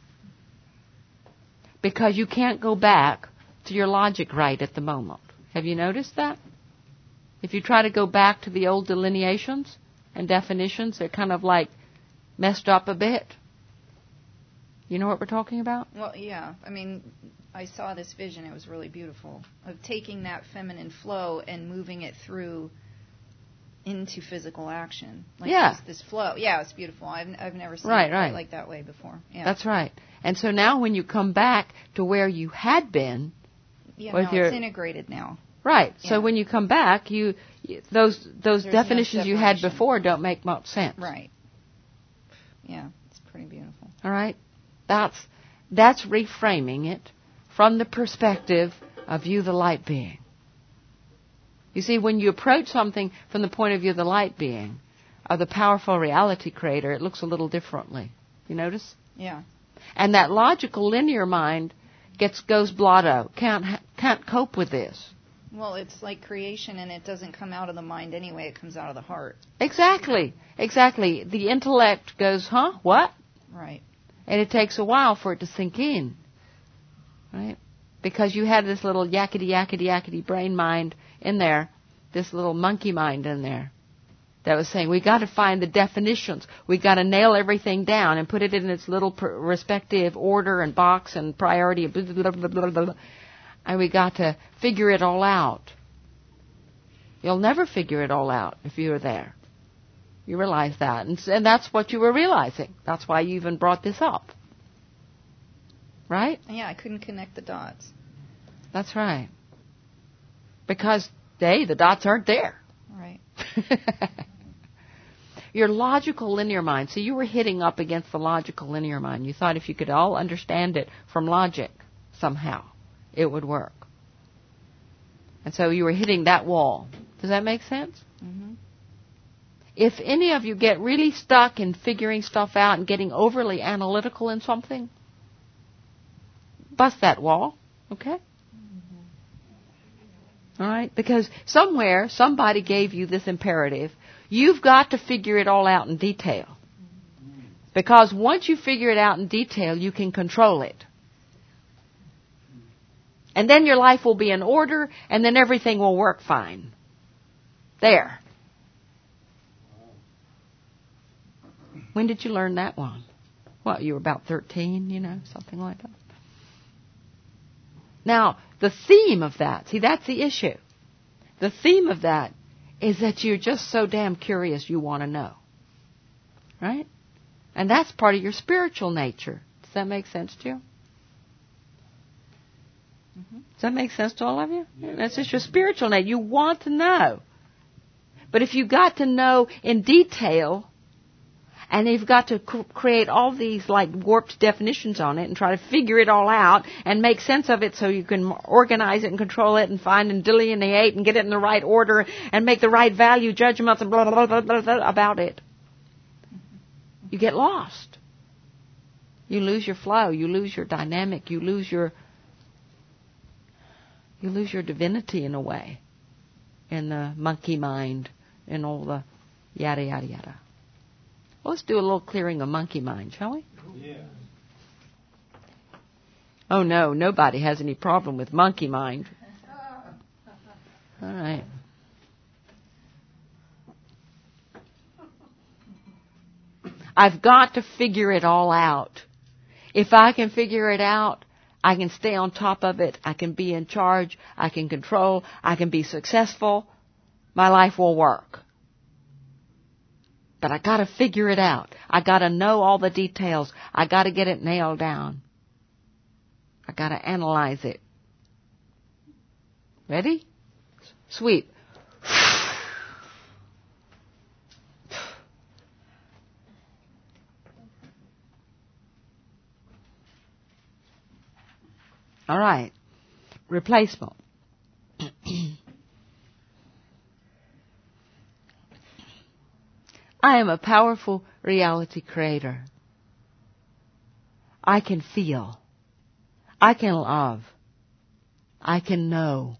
Because you can't go back to your logic right at the moment. Have you noticed that? If you try to go back to the old delineations and definitions, they're kind of like messed up a bit. You know what we're talking about? Well, yeah. I mean, I saw this vision. It was really beautiful, of taking that feminine flow and moving it through into physical action. Like this flow. Yeah, it's beautiful. I've never seen it quite like that way before. Yeah. That's right. And so now when you come back to where you had been, it's integrated now. Right. Yeah. So when you come back, those definitions you had before don't make much sense. Right. Yeah, it's pretty beautiful. All right. That's reframing it from the perspective of you, the light being. You see, when you approach something from the point of view of the light being, or the powerful reality creator, it looks a little differently. You notice? Yeah. And that logical linear mind goes blotto. Can't cope with this. Well, it's like creation, and it doesn't come out of the mind anyway. It comes out of the heart. Exactly. The intellect goes, huh? What? Right. And it takes a while for it to sink in. Right? Because you had this little yakety brain mind in there, this little monkey mind in there, that was saying, we got to find the definitions. We got to nail everything down and put it in its little respective order and box and priority, blah, blah, blah, blah, blah, blah. And we got to figure it all out. You'll never figure it all out if you're there. You realize that. And that's what you were realizing. That's why you even brought this up. Right? Yeah, I couldn't connect the dots. That's right. Because, the dots aren't there. Right. Your logical linear mind. So you were hitting up against the logical linear mind. You thought if you could all understand it from logic somehow, it would work. And so you were hitting that wall. Does that make sense? Mm-hmm. If any of you get really stuck in figuring stuff out and getting overly analytical in something, bust that wall, okay? All right? Because somewhere, somebody gave you this imperative. You've got to figure it all out in detail. Because once you figure it out in detail, you can control it. And then your life will be in order, and then everything will work fine. There. When did you learn that one? Well, you were about 13, something like that. Now, the theme of that, see, that's the issue. The theme of that is that you're just so damn curious you want to know. Right? And that's part of your spiritual nature. Does that make sense to you? Mm-hmm. Does that make sense to all of you? Yeah. That's just your spiritual nature. You want to know. But if you got to know in detail, and you've got to create all these warped definitions on it and try to figure it all out and make sense of it so you can organize it and control it and find and delineate and get it in the right order and make the right value judgments and blah, blah, blah, blah, blah about it. You get lost. You lose your flow. You lose your dynamic. You lose your divinity in a way, in the monkey mind and all the yada, yada, yada. Well, let's do a little clearing of monkey mind, shall we? Yeah. Oh, no, nobody has any problem with monkey mind. All right. I've got to figure it all out. If I can figure it out, I can stay on top of it. I can be in charge. I can control. I can be successful. My life will work. But I got to figure it out. I got to know all the details. I got to get it nailed down. I got to analyze it. Ready? Sweep. All right. Replacement. I am a powerful reality creator. I can feel. I can love. I can know.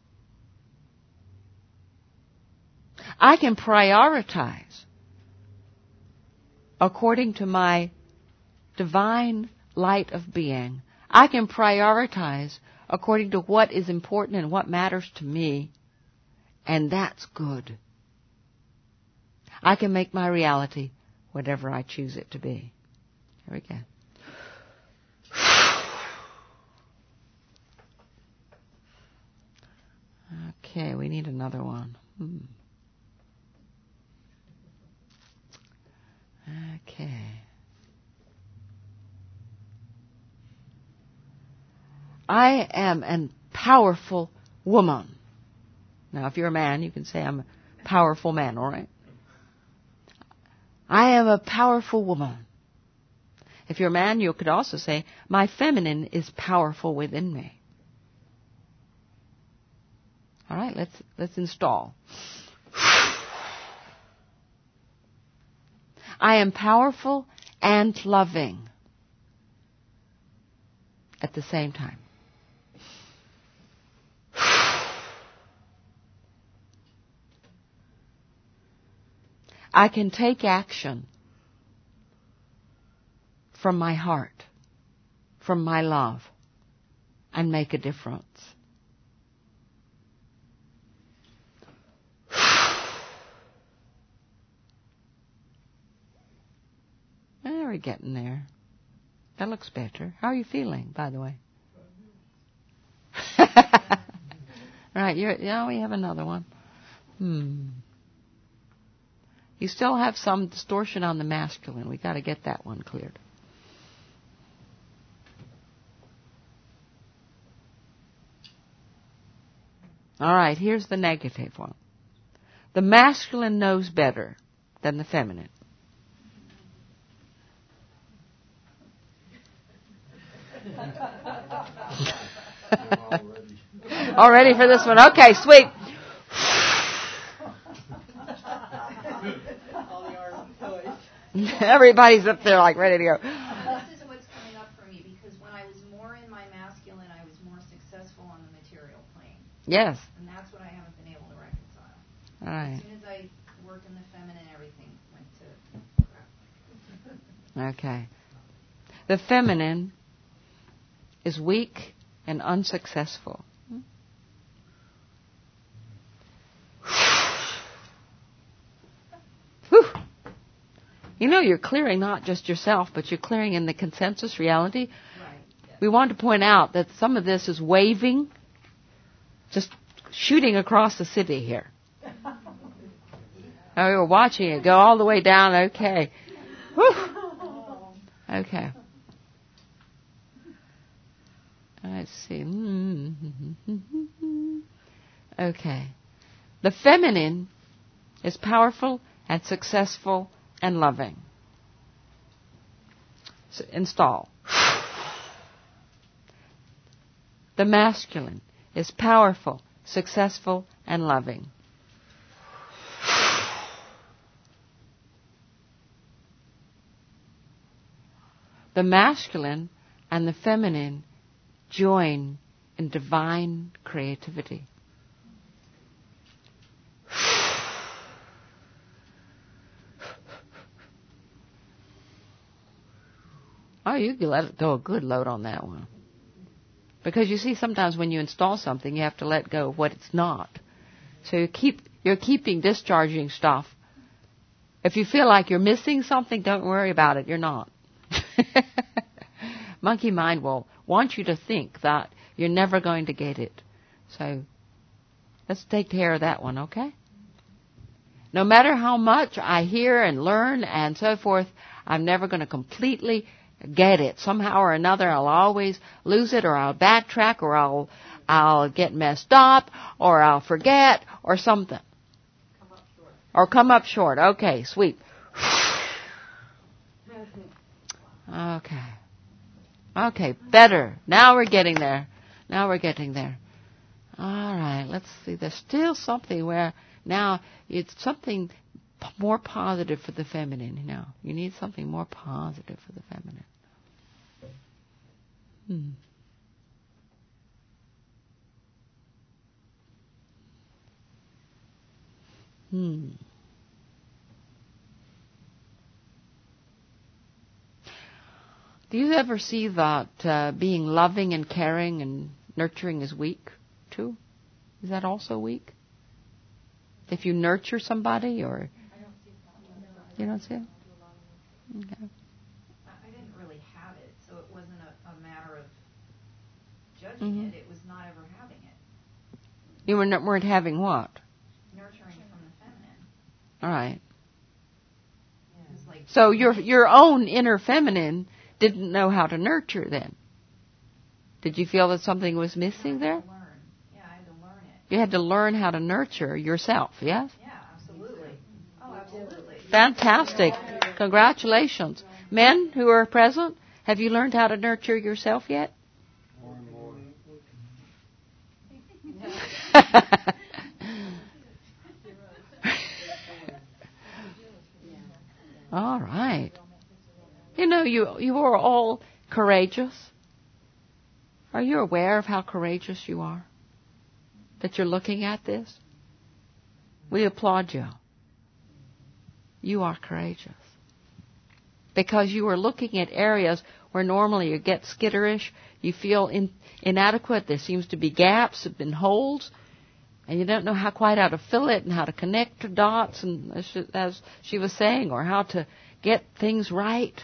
I can prioritize according to my divine light of being. I can prioritize according to what is important and what matters to me, and that's good. I can make my reality whatever I choose it to be. Here we go. Okay, we need another one. Okay. I am a powerful woman. Now, if you're a man, you can say I'm a powerful man, all right? I am a powerful woman. If you're a man, you could also say, my feminine is powerful within me. All right, let's install. I am powerful and loving at the same time. I can take action from my heart, from my love, and make a difference. We're getting there. That looks better. How are you feeling, by the way? Right, we have another one. You still have some distortion on the masculine. We got to get that one cleared. All right, here's the negative one. The masculine knows better than the feminine. All ready for this one? Okay, sweet. Everybody's up there like ready to go. This is what's coming up for me, because when I was more in my masculine, I was more successful on the material plane. Yes. And that's what I haven't been able to reconcile. All right. As soon as I worked in the feminine, everything went to crap. Okay. The feminine is weak and unsuccessful. Whew. You know, you're clearing not just yourself, but you're clearing in the consensus reality. Right. We want to point out that some of this is waving, just shooting across the city here. Oh, we were watching it go all the way down. Okay. Whew. Okay. Let's see. Okay. The feminine is powerful and successful and loving. So install. The masculine is powerful, successful, and loving. The masculine and the feminine join in divine creativity. Oh, you can let it go a good load on that one. Because you see, sometimes when you install something, you have to let go of what it's not. So you're keeping discharging stuff. If you feel like you're missing something, don't worry about it. You're not. Monkey mind will want you to think that you're never going to get it. So let's take care of that one, okay? No matter how much I hear and learn and so forth, I'm never going to completely get it. Somehow or another, I'll always lose it, or I'll backtrack, or I'll get messed up, or I'll forget, or something. Or come up short. Okay, sweep. Okay. Okay, better. Now we're getting there. All right, let's see. There's still something where now it's something more positive for the feminine. You need something more positive for the feminine. Do you ever see that being loving and caring and nurturing is weak, too? Is that also weak? If you nurture somebody, or... I don't see that. You don't see it? Okay. I didn't really have it, so it wasn't a matter of judging it. It was not ever having it. You weren't having what? Nurturing from the feminine. All right. Yeah. Like, so your own inner feminine didn't know how to nurture then. Did you feel that something was missing there? I had to learn it. You had to learn how to nurture yourself, yes? Yeah, absolutely. Oh, absolutely. Fantastic. Congratulations. Men who are present, have you learned how to nurture yourself yet? More and more. All right. You are all courageous. Are you aware of how courageous you are? That you're looking at this? We applaud you. You are courageous. Because you are looking at areas where normally you get skitterish, you feel inadequate, there seems to be gaps and holes, and you don't know quite how to fill it and how to connect the dots, and as she was saying, or how to get things right.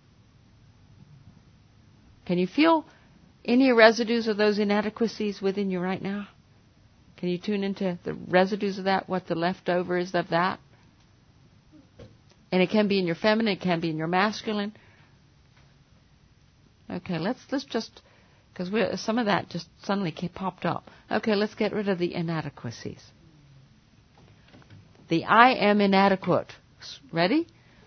Can you feel any residues of those inadequacies within you right now? Can you tune into the residues of that, what the leftover is of that? And it can be in your feminine, it can be in your masculine. Okay, let's just, because some of that just suddenly popped up. Okay, let's get rid of the inadequacies. The I am inadequate. Ready?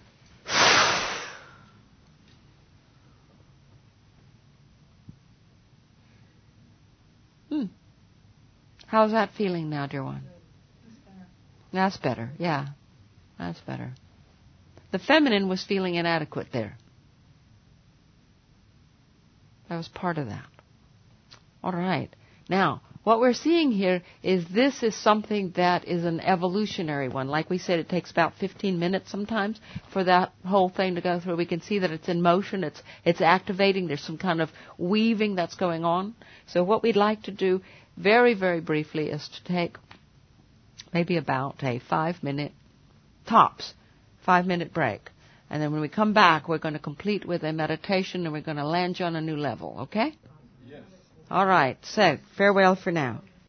How's that feeling now, dear one? That's better. Yeah, that's better. The feminine was feeling inadequate there. That was part of that. All right. Now, what we're seeing here is this is something that is an evolutionary one. Like we said, it takes about 15 minutes sometimes for that whole thing to go through. We can see that it's in motion. It's activating. There's some kind of weaving that's going on. So what we'd like to do very, very briefly is to take maybe about a 5-minute, tops, 5-minute break. And then when we come back, we're going to complete with a meditation and we're going to land you on a new level, okay? Yes. All right. So, farewell for now.